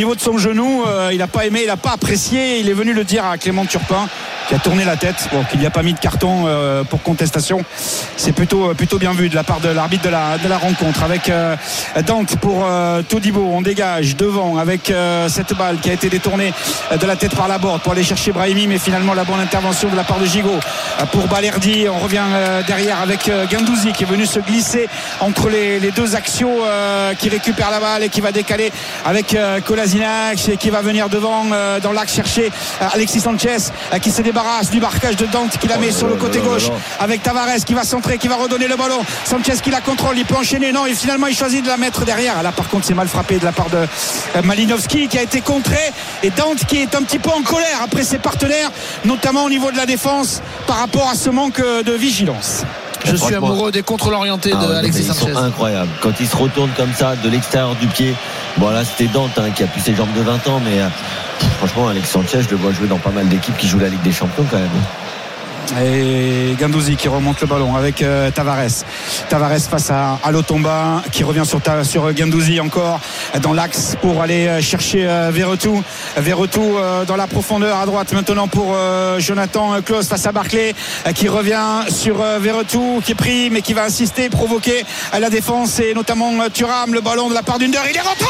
[SPEAKER 4] genou. Il a pas aimé, il a pas apprécié, il est venu le dire à Clément Turpin qui a tourné la tête, qu'il n'y a pas mis de carton pour contestation. C'est plutôt bien vu de la part de l'arbitre de la rencontre avec Dante pour Todibo. On dégage devant avec cette balle qui a été détournée de la tête par Laborde pour aller chercher Brahimi, mais finalement la bonne intervention de la part de Gigot pour Balerdi. On revient derrière avec Guendouzi qui est venu se glisser entre les deux axiaux, qui récupère la balle et qui va décaler avec Kolasinac et qui va venir devant dans l'axe chercher Alexis Sanchez qui se débarrasse du marquage de Dante qui la met sur le côté gauche avec Tavares qui va centrer, qui va redonner le ballon. Sanchez qui la contrôle, il peut enchaîner, non, et finalement il choisit de la mettre derrière. Là par contre c'est mal frappé de la part de Malinowski qui a été contré, et Dante qui est un petit peu en colère après ses partenaires, notamment au niveau de la défense par rapport à ce manque de vigilance.
[SPEAKER 6] Je suis amoureux des contrôles orientés d'Alexis Sanchez.
[SPEAKER 5] Ils sont incroyables quand il se retourne comme ça de l'extérieur du pied. Là c'était Dante qui a plus ses jambes de 20 ans, mais franchement Alexis Sanchez, je le vois jouer dans pas mal d'équipes qui jouent la Ligue des Champions quand même.
[SPEAKER 4] Et Guendouzi qui remonte le ballon avec Tavares face à Lotomba qui revient sur Guendouzi encore dans l'axe pour aller chercher Verretou dans la profondeur à droite maintenant pour Jonathan Klaus face à Barclay qui revient sur Verretou qui est pris mais qui va insister, provoquer la défense et notamment Thuram, le ballon de la part d'Under, il est rentré.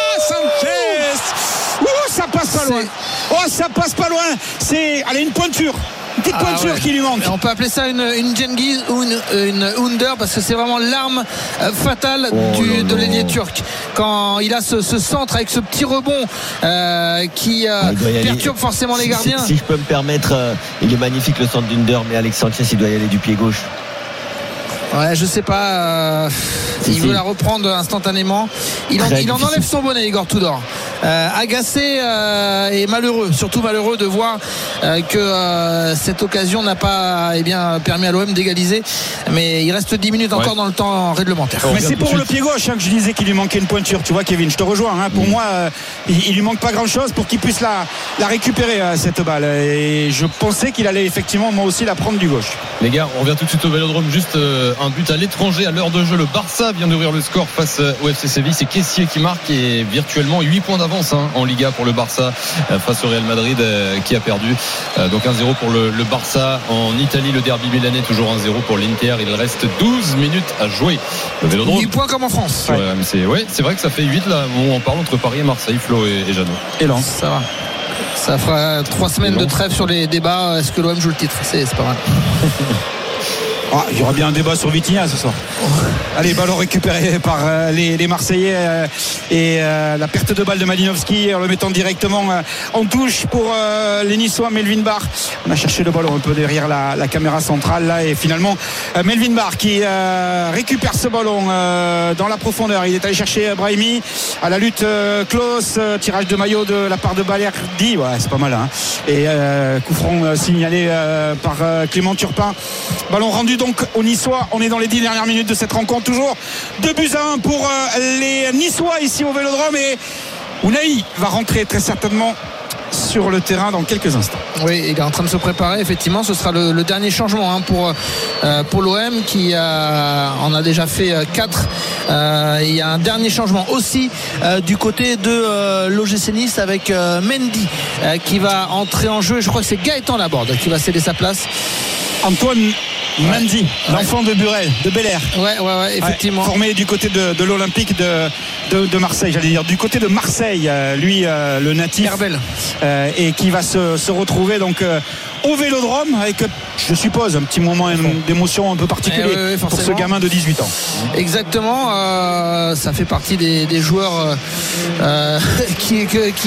[SPEAKER 4] Sanchez, ça passe pas loin. Ça passe pas loin. C'est une pointure. Une petite pointure qui lui manque.
[SPEAKER 6] On peut appeler ça une Cengiz ou une Under parce que c'est vraiment l'arme fatale de l'ailier turc. Quand il a ce centre avec ce petit rebond qui perturbe forcément les gardiens.
[SPEAKER 5] Si je peux me permettre, il est magnifique le centre d'Under, mais Alex Sanchez il doit y aller du pied gauche.
[SPEAKER 6] Ouais, je sais pas. Il veut la reprendre instantanément. Il en enlève son bonnet, Igor Tudor. Agacé et malheureux, surtout malheureux de voir que cette occasion n'a pas permis à l'OM d'égaliser. Mais il reste 10 minutes encore dans le temps réglementaire.
[SPEAKER 4] Mais c'est pour le pied gauche que je disais qu'il lui manquait une pointure. Tu vois, Kevin, je te rejoins. Pour moi, il lui manque pas grand-chose pour qu'il puisse la récupérer cette balle. Et je pensais qu'il allait effectivement, moi aussi, la prendre du gauche.
[SPEAKER 3] Les gars, on revient tout de suite au Vélodrome. Juste un but à l'étranger à l'heure de jeu. Le Barça vient d'ouvrir le score face au FC Séville. C'est Kessié qui marque et virtuellement 8 points d'avance en Liga pour le Barça face au Real Madrid qui a perdu. Donc 1-0 pour le Barça. En Italie, le derby milanais toujours 1-0 pour l'Inter. Il reste 12 minutes à jouer. Le Vélodrome.
[SPEAKER 6] 8 points comme en France.
[SPEAKER 3] C'est vrai que ça fait 8 là. On parle entre Paris et Marseille, Flo et Jeannot.
[SPEAKER 6] Et Lens, ça va. Ça fera 3 semaines de trêve sur les débats. Est-ce que l'OM joue le titre? C'est pas mal.
[SPEAKER 4] Il y aura bien un débat sur Vitinha ce soir. Allez, ballon récupéré par les Marseillais et la perte de balle de Malinovski en le mettant directement en touche pour les Niçois. Melvin Barr, on a cherché le ballon un peu derrière la caméra centrale là, et finalement Melvin Barr qui récupère ce ballon dans la profondeur. Il est allé chercher Brahimi à la lutte close, tirage de maillot de la part de Balerdi, c'est pas mal et coup franc signalé par Clément Turpin. Ballon rendu donc aux Niçois. On est dans les 10 dernières minutes de cette rencontre. Toujours 2-1 pour les Niçois ici au Vélodrome, et Ounahi va rentrer très certainement sur le terrain dans quelques instants.
[SPEAKER 6] Oui, il est en train de se préparer. Effectivement, ce sera le dernier changement pour l'OM qui en a déjà fait 4. Il y a un dernier changement aussi du côté de l'OGC Nice avec Mendy qui va entrer en jeu. Je crois que c'est Gaëtan Laborde qui va céder sa place.
[SPEAKER 4] Antoine Mendy, l'enfant de Burel, de Bel Air.
[SPEAKER 6] Ouais, effectivement.
[SPEAKER 4] Formé du côté de l'Olympique de Marseille, j'allais dire. Du côté de Marseille, lui, le natif.
[SPEAKER 6] Herbel.
[SPEAKER 4] Et qui va se retrouver donc au Vélodrome avec, je suppose, un petit moment d'émotion un peu particulier pour ce gamin de 18 ans.
[SPEAKER 6] Exactement. Ça fait partie des joueurs qui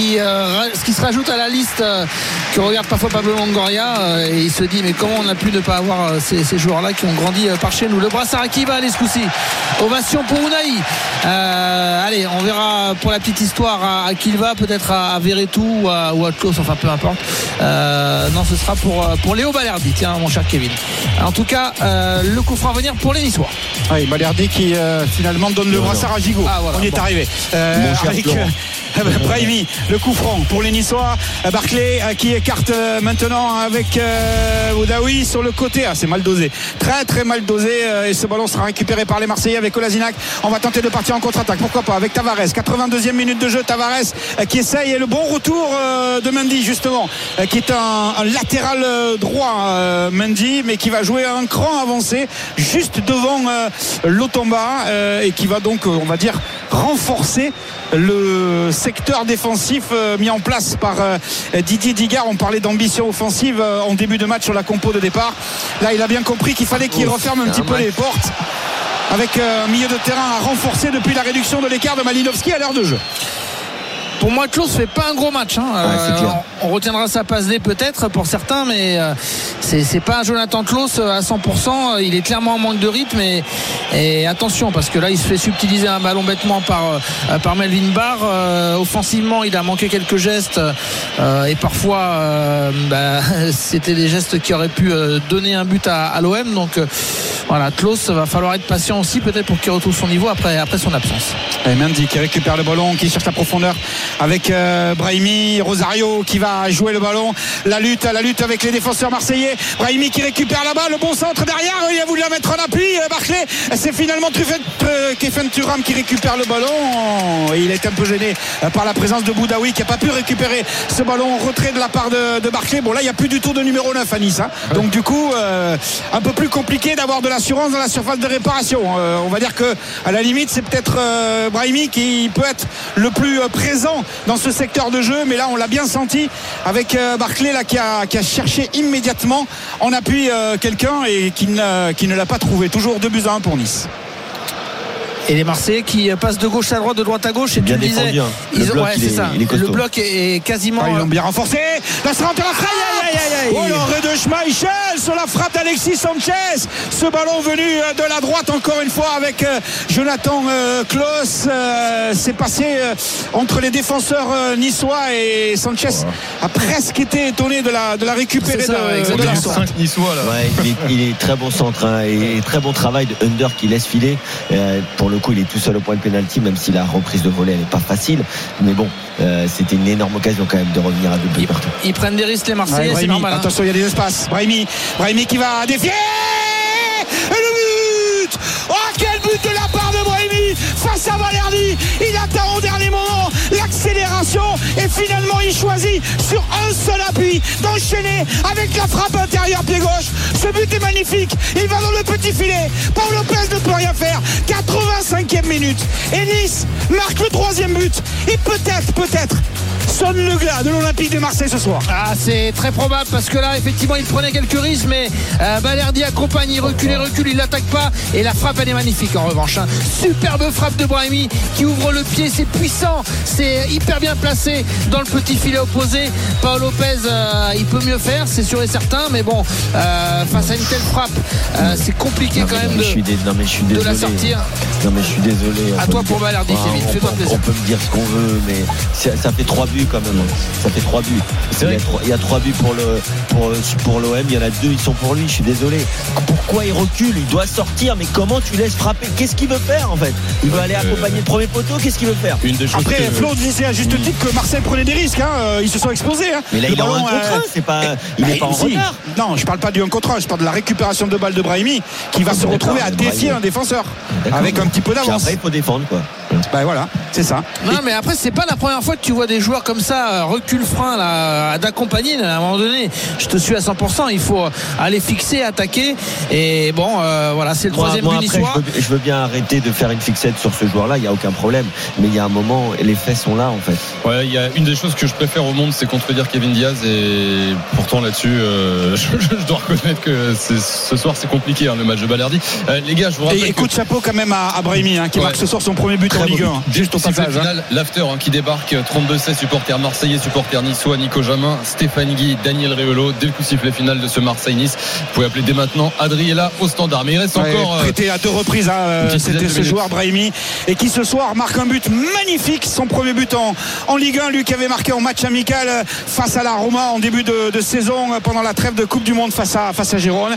[SPEAKER 6] se rajoutent à la liste que regarde parfois Pablo Longoria, et il se dit mais comment on a pu ne pas avoir ces joueurs-là qui ont grandi par chez nous. Le brassard qui va aller ce coup-ci. Ovation pour Ounahi. Allez, on verra pour la petite histoire à qui il va, peut-être à Verretou ou à Klaus, enfin peu importe. Non, ce sera pour Léo Balerdi, tiens mon cher Kevin. En tout cas, le coup franc à venir pour les Niçois.
[SPEAKER 4] Oui, Balerdi qui finalement donne le brassard à Gigot.
[SPEAKER 6] Voilà,
[SPEAKER 4] on y est arrivé. Avec Brahimi, le coup franc pour les Niçois. Barclay qui écarte maintenant avec Oudaoui sur le côté. C'est mal dosé, très très mal dosé, et ce ballon sera récupéré par les Marseillais avec Kolasinac. On va tenter de partir en contre-attaque, pourquoi pas, avec Tavares. 82e minute de jeu, Tavares qui essaye, et le bon retour de Mendy justement, qui est un latéral droit, Mendy, mais qui va jouer un cran avancé juste devant Lotomba, et qui va donc, on va dire, renforcer le secteur défensif mis en place par Didier Digard. On parlait d'ambition offensive en début de match sur la compo de départ. Là, il a bien compris qu'il fallait qu'il referme un petit peu les portes, avec un milieu de terrain à renforcer depuis la réduction de l'écart de Malinovski à l'heure de jeu.
[SPEAKER 6] Pour moi, Klaus fait pas un gros match. On retiendra sa passe D peut-être pour certains, mais c'est pas un Jonathan Klaus à 100%. Il est clairement en manque de rythme, et attention, parce que là, il se fait subtiliser un ballon bêtement par Melvin Barr. Offensivement, il a manqué quelques gestes, et parfois, c'était des gestes qui auraient pu donner un but à l'OM. Donc Voilà, Klaus va falloir être patient aussi peut-être pour qu'il retrouve son niveau après son absence.
[SPEAKER 4] Et Mendy qui récupère le ballon, qui cherche la profondeur avec Brahimi, Rosario qui va jouer le ballon, la lutte avec les défenseurs marseillais. Brahimi qui récupère la balle, le bon centre derrière, il a voulu la mettre en appui, Barclay, c'est finalement Kefren Turam qui récupère le ballon. Il est un peu gêné par la présence de Boudaoui qui n'a pas pu récupérer ce ballon en retrait de la part de Barclay. Bon là il n'y a plus du tout de numéro 9 à Nice, hein. Donc du coup un peu plus compliqué d'avoir de l'assurance dans la surface de réparation. On va dire que à la limite c'est peut-être Brahimi qui peut être le plus présent dans ce secteur de jeu, mais là on l'a bien senti avec Barclay là, qui a cherché immédiatement en appui quelqu'un et qui ne l'a pas trouvé. Toujours 2-1 pour Nice.
[SPEAKER 6] Et les Marseillais qui passent de gauche à droite, de droite à gauche, et
[SPEAKER 5] bien
[SPEAKER 6] tu disais,
[SPEAKER 5] défendu, hein.
[SPEAKER 6] le bloc est quasiment.
[SPEAKER 4] Ils l'ont bien renforcé. Là, ça rentre la frappe. Oh, l'arrêt de Schmeichel sur la frappe d'Alexis Sanchez. Ce ballon venu de la droite encore une fois avec Jonathan Klaus. C'est passé entre les défenseurs niçois et Sanchez a presque été étonné de la récupérer de la sorte.
[SPEAKER 3] 5 niçois là.
[SPEAKER 5] Ouais, il est très bon centre, hein, et très bon travail de Under qui laisse filer. Pour le coup il est tout seul au point de pénalty, même si la reprise de volée elle n'est pas facile, mais bon c'était une énorme occasion quand même de revenir à 2 partout.
[SPEAKER 6] Ils prennent des risques les Marseillais,
[SPEAKER 4] Brahimi,
[SPEAKER 6] c'est normal, hein.
[SPEAKER 4] Attention, il y a des espaces. Brahimi qui va défier et le but. Oh quel but de la part de Brahimi face à Balerdi. Il attend au dernier moment l'accélération et finalement il choisit sur un seul appui d'enchaîner avec la frappe intérieure pied gauche. Ce but est magnifique, il va dans le petit filet. Paul Lopez ne peut rien faire. 85e minute et Nice marque le 3e but et peut-être sonne le glas de l'Olympique de Marseille ce soir.
[SPEAKER 6] Ah, c'est très probable parce que là effectivement il prenait quelques risques, mais Balerdi accompagne, il recule, il l'attaque pas, et la frappe elle est magnifique en revanche, hein. Superbe frappe de Brahimi qui ouvre le pied, c'est puissant, c'est hyper bien placé dans le petit filet opposé. Paul Lopez il peut mieux faire, c'est sûr et certain, mais bon face à une telle frappe c'est compliqué quand même de la sortir.
[SPEAKER 5] Non mais je suis désolé.
[SPEAKER 6] À toi pour Balerdi, Kevin, fais-toi plaisir.
[SPEAKER 5] On peut me dire ce qu'on veut, mais ça fait 3 buts quand même. Ça fait 3 buts. Il y a 3 buts pour l'OM, il y en a 2 ils sont pour lui, je suis désolé. Pourquoi il recule? Il doit sortir, mais comment tu laisses frapper? Qu'est-ce qu'il veut faire en fait? Il veut aller accompagner le premier poteau, qu'est-ce qu'il veut faire?
[SPEAKER 4] Après Flo disait à juste titre que Marseille prenait des risques, hein. Ils se sont exposés, hein.
[SPEAKER 5] Mais là il est en 1 contre 1, c'est pas, il n'est pas en retard.
[SPEAKER 4] Non, je parle pas du 1 contre 1, je parle de la récupération de balle de Brahimi qui va se retrouver à défier un défenseur avec un petit peu d'avance.
[SPEAKER 5] Après il faut défendre quoi.
[SPEAKER 4] Ben voilà, c'est ça.
[SPEAKER 6] Non mais après c'est pas la première fois que tu vois des joueurs comme ça recul frein là, d'accompagner. À un moment donné je te suis à 100%, il faut aller fixer, attaquer, et bon voilà, c'est le 3e but niçois.
[SPEAKER 5] Je veux bien arrêter de faire une fixette sur ce joueur là, il n'y a aucun problème, mais il y a un moment les faits sont là en fait.
[SPEAKER 3] Ouais, il y a une des choses que je préfère au monde, c'est contredire Kevin Diaz, et pourtant là-dessus je dois reconnaître que ce soir c'est compliqué, hein, le match de Balerdi. Les gars, je vous rappelle,
[SPEAKER 4] et coup de chapeau quand même à Brahimi, hein, qui marque ce soir son premier but en Ligue 1, juste au passage,
[SPEAKER 3] final, l'after qui débarque, 32-16, supporters marseillais, supporters niçois, Nico Jamin, Stéphane Guy, Daniel Riolo. Dès le coup sifflet final de ce Marseille-Nice, vous pouvez appeler dès maintenant Adriella au standard. Mais il reste encore
[SPEAKER 4] prêté à 2 reprises, hein, c'était ce joueur Brahimi, et qui ce soir marque un but magnifique, son premier but en Ligue 1, lui qui avait marqué en match amical face à la Roma en début de saison pendant la trêve de Coupe du Monde face à Gérone.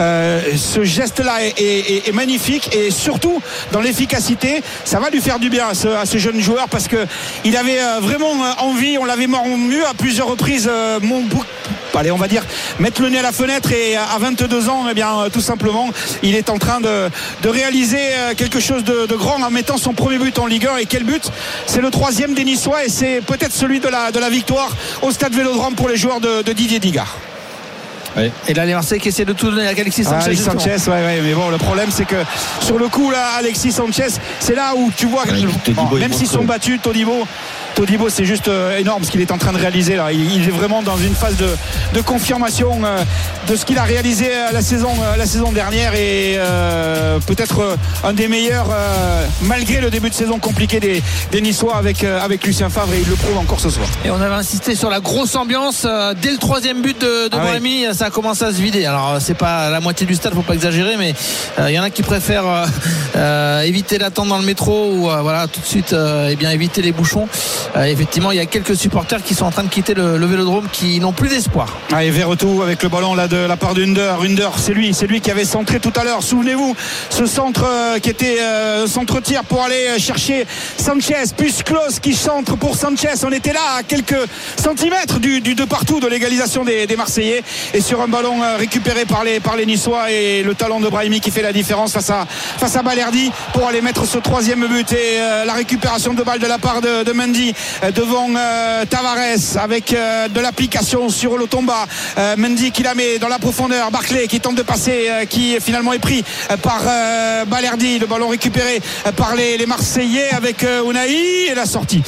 [SPEAKER 4] Ce geste là est magnifique, et surtout dans l'efficacité, ça va lui faire du bien à ce jeune joueur, parce que il avait vraiment envie, on l'avait mordu à plusieurs reprises, allez, on va dire mettre le nez à la fenêtre, et à 22 ans, eh bien tout simplement il est en train de réaliser quelque chose de grand en mettant son premier but en Ligue 1. Et quel but! C'est le 3e des Niçois, et c'est peut-être celui de la victoire au stade Vélodrome pour les joueurs de Didier Digard.
[SPEAKER 6] Ouais. Et là les Marseillais qui essaient de tout donner à Alexis Sanchez.
[SPEAKER 4] Ouais, mais bon, le problème c'est que sur le coup là, Alexis Sanchez, c'est là où tu vois, même s'ils sont battus, Todibo, c'est juste énorme ce qu'il est en train de réaliser là. Il est vraiment dans une phase de confirmation de ce qu'il a réalisé la saison dernière, et peut-être un des meilleurs malgré le début de saison compliqué des Niçois avec Lucien Favre, et il le prouve encore ce soir.
[SPEAKER 6] Et on avait insisté sur la grosse ambiance dès le 3e but de Brahimi. Ça a commencé à se vider. Alors c'est pas la moitié du stade, faut pas exagérer, mais il y en a qui préfèrent éviter d'attendre dans le métro, ou voilà, tout de suite éviter les bouchons. effectivement il y a quelques supporters qui sont en train de quitter le Vélodrome, qui n'ont plus d'espoir.
[SPEAKER 4] Et Verretou avec le ballon là de la part d'Under. C'est lui qui avait centré tout à l'heure. Souvenez-vous, ce centre qui était centre-tir pour aller chercher Sanchez, plus Klose qui centre pour Sanchez. On était là à quelques centimètres du de partout de l'égalisation des Marseillais, et sur un ballon récupéré par les Niçois, et le talent de Brahimi qui fait la différence face à Balerdi pour aller mettre ce troisième but, et la récupération de balle de la part de Mendy devant Tavares avec de l'application sur Lotomba. Mendy qui la met dans la profondeur, Barclay qui tente de passer, qui finalement est pris par Balerdi, le ballon récupéré par les Marseillais avec Unai, et la sortie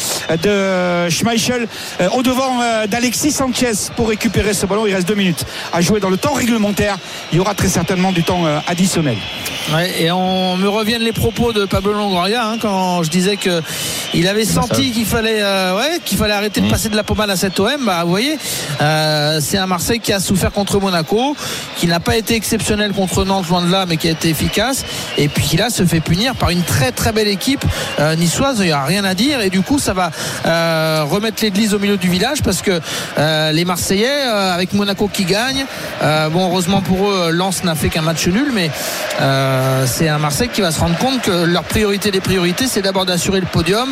[SPEAKER 4] de Schmeichel au devant d'Alexis Sanchez pour récupérer ce ballon. Il reste 2 minutes à jouer dans le temps réglementaire. Il y aura très certainement du temps additionnel.
[SPEAKER 6] Ouais, et on me reviennent les propos de Pablo Longoria, quand je disais qu'il avait senti qu'il fallait arrêter de passer de la pommade à cet OM. Vous voyez, c'est un Marseille qui a souffert contre Monaco, qui n'a pas été exceptionnel contre Nantes, loin de là, mais qui a été efficace, et puis qui là se fait punir par une très très belle équipe niçoise. Il n'y a rien à dire, et du coup ça va remettre l'église au milieu du village, parce que les Marseillais, avec Monaco qui gagne, heureusement pour eux, Lens n'a fait qu'un match nul, mais c'est un Marseille qui va se rendre compte que leur priorité des priorités, c'est d'abord d'assurer le podium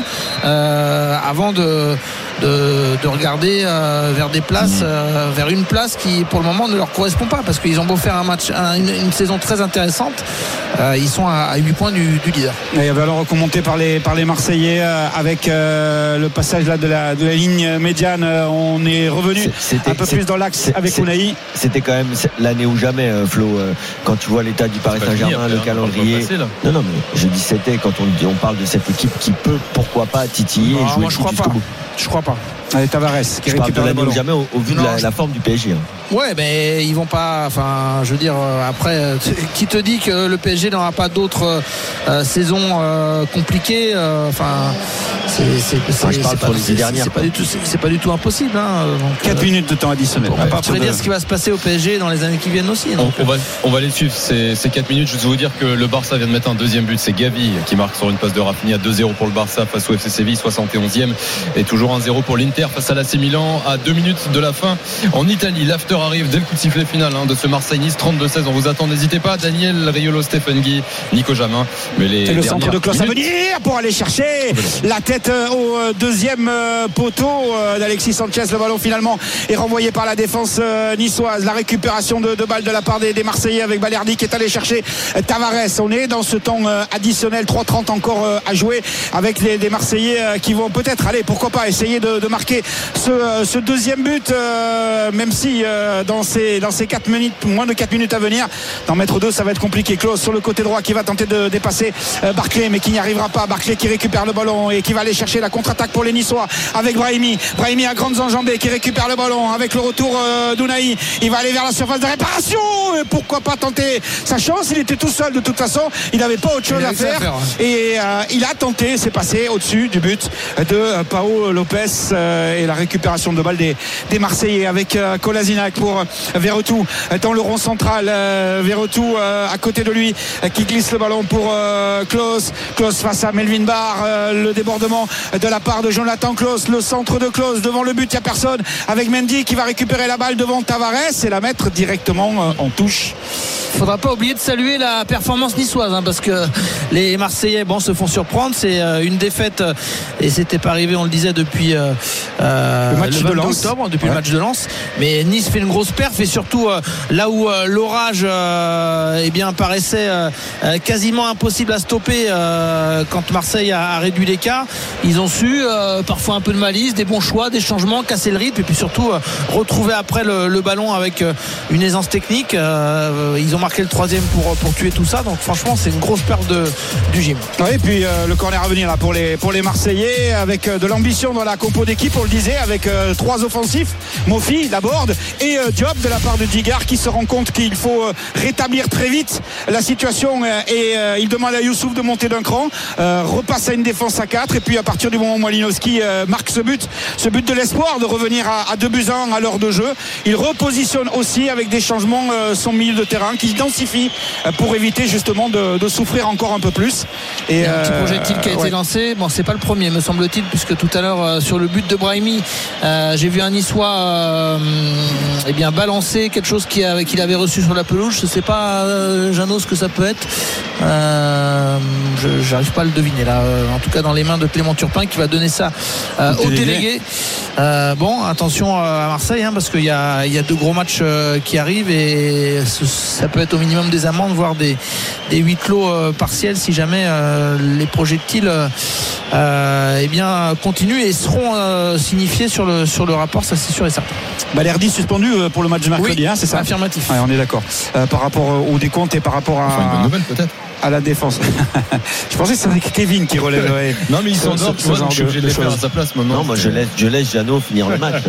[SPEAKER 6] avant de regarder vers des places, vers une place qui pour le moment ne leur correspond pas, parce qu'ils ont beau faire un match, une saison très intéressante, ils sont à 8 points du leader.
[SPEAKER 4] Et alors commenté par les Marseillais avec le passage là de la ligne médiane. On est revenu un peu plus dans l'axe avec Unai.
[SPEAKER 5] C'était quand même l'année ou jamais, Flo, quand tu vois l'état du Paris Saint-Germain, le calendrier. Non, mais je dis c'était, quand on parle de cette équipe qui peut, pourquoi pas, titiller et jouer
[SPEAKER 6] moi, je crois pas.
[SPEAKER 4] Allez, Tavares qui récupère le ballon.
[SPEAKER 5] Jamais au vu de la forme du PSG.
[SPEAKER 6] Ouais, mais ils vont pas. Enfin, je veux dire, après, qui te dit que le PSG n'aura pas d'autres saisons compliquées.
[SPEAKER 5] Je parle pour les dernières.
[SPEAKER 6] C'est pas du tout impossible.
[SPEAKER 4] 4 minutes de temps additionnel.
[SPEAKER 6] On va pas prédire ce qui va se passer au PSG dans les années qui viennent aussi.
[SPEAKER 3] On va les suivre ces 4 minutes. Je vais vous dire que le Barça vient de mettre un deuxième but. C'est Gavi qui marque sur une passe de Rafinha, 2-0 pour le Barça face au FC Séville, 71e, et toujours 1-0 pour l'Inter face à l'AC Milan à 2 minutes de la fin en Italie. L'after arrive dès le coup de sifflet final de ce Marseille-Nice, 32-16. On vous attend, n'hésitez pas. Daniel Riolo, Stéphane Guy, Nico Jamin. Mais
[SPEAKER 4] c'est le centre de Klose à venir pour aller chercher la tête au deuxième poteau d'Alexis Sanchez. Le ballon finalement est renvoyé par la défense niçoise. La récupération de balles de la part des Marseillais avec Balerdi qui est allé chercher Tavares. On est dans ce temps additionnel, 3:30 encore à jouer, avec des Marseillais qui vont peut-être aller, pourquoi pas, essayer de marquer ce deuxième but, même si dans ces 4 minutes, moins de 4 minutes à venir, d'en mettre 2 ça va être compliqué. Klose sur le côté droit qui va tenter de dépasser Barclay, mais qui n'y arrivera pas. Barclay qui récupère le ballon et qui va aller chercher la contre-attaque pour les Niçois avec Brahimi à grandes enjambées, qui récupère le ballon avec le retour d'Unai. Il va aller vers la surface de réparation, et pourquoi pas tenter sa chance. Il était tout seul de toute façon, il n'avait pas autre chose à faire, et il a tenté, c'est passé au-dessus du but de Pau Lopez, et la récupération de balle des Marseillais avec Kolasinac pour Verretou dans le rond central. Verretou à côté de lui qui glisse le ballon pour Klose face à Melvin Barr. Le débordement de la part de Jonathan Klose, le centre de Klose devant le but, il n'y a personne, avec Mendy qui va récupérer la balle devant Tavares et la mettre directement en touche.
[SPEAKER 6] Il ne faudra pas oublier de saluer la performance niçoise, parce que les Marseillais se font surprendre. C'est une défaite, et c'était pas arrivé, on le disait, depuis le
[SPEAKER 4] match de Lens,
[SPEAKER 6] octobre, depuis le match de Lens. Mais Nice fait une grosse perf, et surtout là où l'orage paraissait quasiment impossible à stopper quand Marseille a réduit l'écart, ils ont su, parfois un peu de malice, des bons choix, des changements, casser le rythme, et puis surtout retrouver après le ballon avec une aisance technique. Ils ont marqué le 3e pour tuer tout ça, donc franchement c'est une grosse perte du gym.
[SPEAKER 4] Oui, et puis le corner à venir là pour les Marseillais, avec de l'ambition dans la compo d'équipe, on le disait, avec 3 offensifs, Mofi, Laborde et Diop de la part de Digard, qui se rend compte qu'il faut rétablir très vite la situation, et il demande à Youssouf de monter d'un cran, repasse à une défense à 4, et puis puis à partir du moment où Malinowski marque ce but de l'espoir de revenir à 2-1 à l'heure de jeu, il repositionne aussi avec des changements son milieu de terrain qui densifie pour éviter justement de souffrir encore un peu plus.
[SPEAKER 6] Et un petit projectile qui a été lancé. Bon, c'est pas le premier, me semble-t-il, puisque tout à l'heure sur le but de Brahimi, j'ai vu un Niçois balancer quelque chose qu'il avait reçu sur la pelouse. Je sais pas, Jeannot, ce que ça peut être. J'arrive pas à le deviner là. En tout cas, dans les mains de Clément Turpin qui va donner ça au délégué. Bon, attention à Marseille, parce qu'il y a 2 gros matchs qui arrivent et ça peut être au minimum des amendes, voire des huis clos partiels si jamais les projectiles continuent et seront signifiés sur le rapport, ça c'est sûr et certain.
[SPEAKER 4] Balerdi suspendu pour le match de mercredi, c'est ça?
[SPEAKER 6] Affirmatif.
[SPEAKER 4] Ouais, on est d'accord. Par rapport au décompte et par rapport à.
[SPEAKER 3] Enfin, une bonne nouvelle peut-être.
[SPEAKER 4] À la défense. Je pensais que c'était Kevin qui relèverait.
[SPEAKER 3] Non, mais il s'endort, tu vois, donc je suis obligé de les faire à sa place maintenant.
[SPEAKER 5] Non, moi je laisse Jeannot finir le match.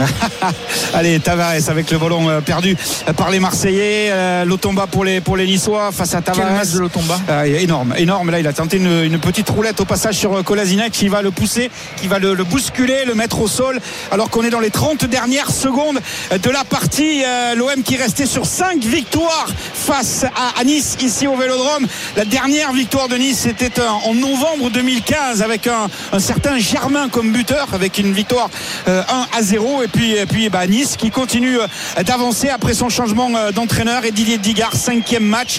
[SPEAKER 4] Allez, Tavares avec le ballon perdu par les Marseillais. Lotomba pour les Niçois face à Tavares.
[SPEAKER 6] Quel match de Lotomba.
[SPEAKER 4] Énorme. Là, il a tenté une petite roulette au passage sur Kolasinac qui va le pousser, qui va le bousculer, le mettre au sol. Alors qu'on est dans les 30 dernières secondes de la partie. L'OM qui restait sur 5 victoires face à Nice ici au Vélodrome. La dernière victoire de Nice c'était en novembre 2015 avec un certain Germain comme buteur, avec une victoire 1-0 et puis Nice qui continue d'avancer après son changement d'entraîneur et Didier Digard, 5e match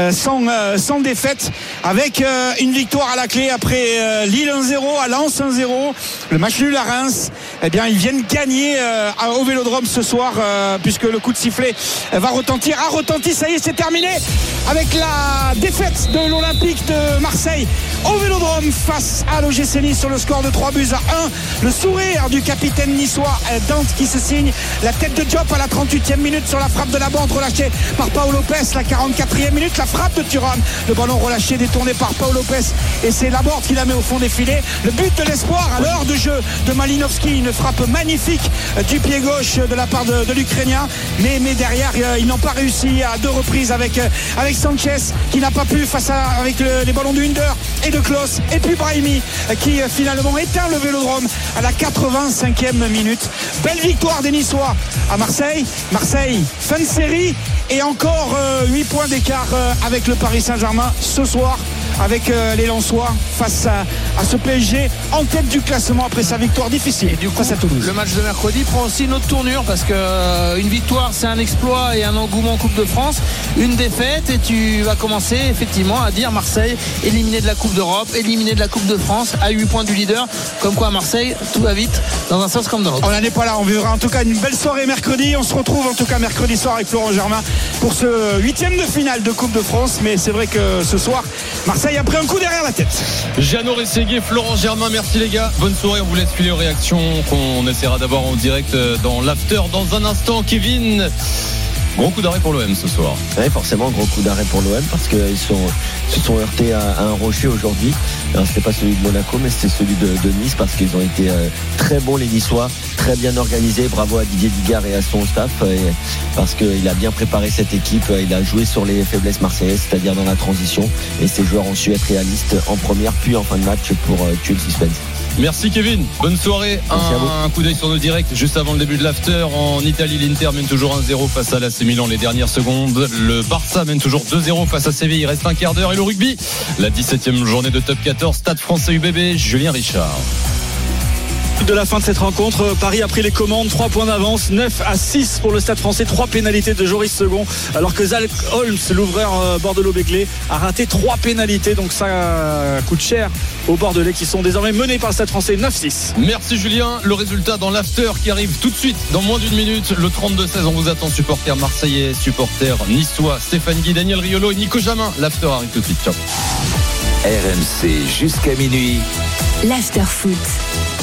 [SPEAKER 4] sans défaite, avec une victoire à la clé après Lille 1-0, à Lens 1-0, le match nul à Reims. Ils viennent gagner au Vélodrome ce soir puisque le coup de sifflet va retentir, ça y est, c'est terminé avec la défaite de l'Olympique de Marseille au Vélodrome face à l'OGC Nice sur le score de 3-1. Le sourire du capitaine niçois Dante qui se signe, la tête de Diop à la 38e minute sur la frappe de la bande relâchée par Pau Lopez, la 44e minute, la frappe de Thuram, le ballon relâché détourné par Pau Lopez et c'est Laborde qui la met au fond des filets. Le but de l'espoir à l'heure de jeu de Malinowski, une frappe magnifique du pied gauche de la part de l'Ukrainien, mais derrière ils n'ont pas réussi à 2 reprises avec Sanchez qui n'a pas pu avec les ballons de Hunder et de Klose, et puis Brahimi qui finalement éteint le Vélodrome à la 85e minute. Belle victoire des Niçois à Marseille, fin de série et encore 8 points d'écart avec le Paris Saint-Germain ce soir, avec les Lensois face à ce PSG en tête du classement après sa victoire difficile face à Toulouse.
[SPEAKER 6] Le match de mercredi prend aussi une autre tournure parce que une victoire c'est un exploit et un engouement en Coupe de France, une défaite et tu vas commencer effectivement à dire Marseille éliminé de la Coupe d'Europe, éliminé de la Coupe de France à 8 points du leader, comme quoi à Marseille tout va vite dans un sens comme dans l'autre.
[SPEAKER 4] On n'en est pas là, on verra en tout cas une belle soirée mercredi. On se retrouve en tout cas mercredi soir avec Florent Germain pour ce 8e de finale de Coupe de France, mais c'est vrai que ce soir Marseille a pris un coup derrière la tête.
[SPEAKER 3] Jeannot Rességuier, Florent Germain, merci les gars, bonne soirée, on vous laisse filer aux réactions qu'on essaiera d'avoir en direct dans l'after dans un instant. Kevin, gros coup d'arrêt pour l'OM ce soir.
[SPEAKER 5] Oui, forcément, gros coup d'arrêt pour l'OM parce qu'ils se sont heurtés à un rocher aujourd'hui. Alors, c'était pas celui de Monaco, mais c'était celui de Nice parce qu'ils ont été très bons les Niçois, très bien organisés. Bravo à Didier Digard et à son staff parce qu'il a bien préparé cette équipe. Il a joué sur les faiblesses marseillaises, c'est-à-dire dans la transition. Et ses joueurs ont su être réalistes en première puis en fin de match pour tuer le suspense.
[SPEAKER 3] Merci Kevin, bonne soirée. Un coup d'œil sur nos directs juste avant le début de l'after. En Italie, l'Inter mène toujours 1-0 face à l'AC Milan les dernières secondes. Le Barça mène toujours 2-0 face à Séville. Il reste un quart d'heure. Et le rugby, la 17e journée de Top 14, Stade Français UBB, Julien Richard.
[SPEAKER 7] De la fin de cette rencontre, Paris a pris les commandes, 3 points d'avance, 9-6 pour le Stade Français, 3 pénalités de Joris Second, alors que Zach Holmes, l'ouvreur bordelot-béclé, a raté 3 pénalités, donc ça coûte cher aux Bordelais qui sont désormais menés par le Stade Français, 9-6.
[SPEAKER 3] Merci Julien, le résultat dans l'after qui arrive tout de suite dans moins d'une minute, le 32-16, on vous attend, supporters marseillais, supporters niçois, Stéphane Guy, Daniel Riolo et Nico Jamin. L'after arrive tout de suite, ciao.
[SPEAKER 2] RMC jusqu'à minuit.
[SPEAKER 1] L'after foot.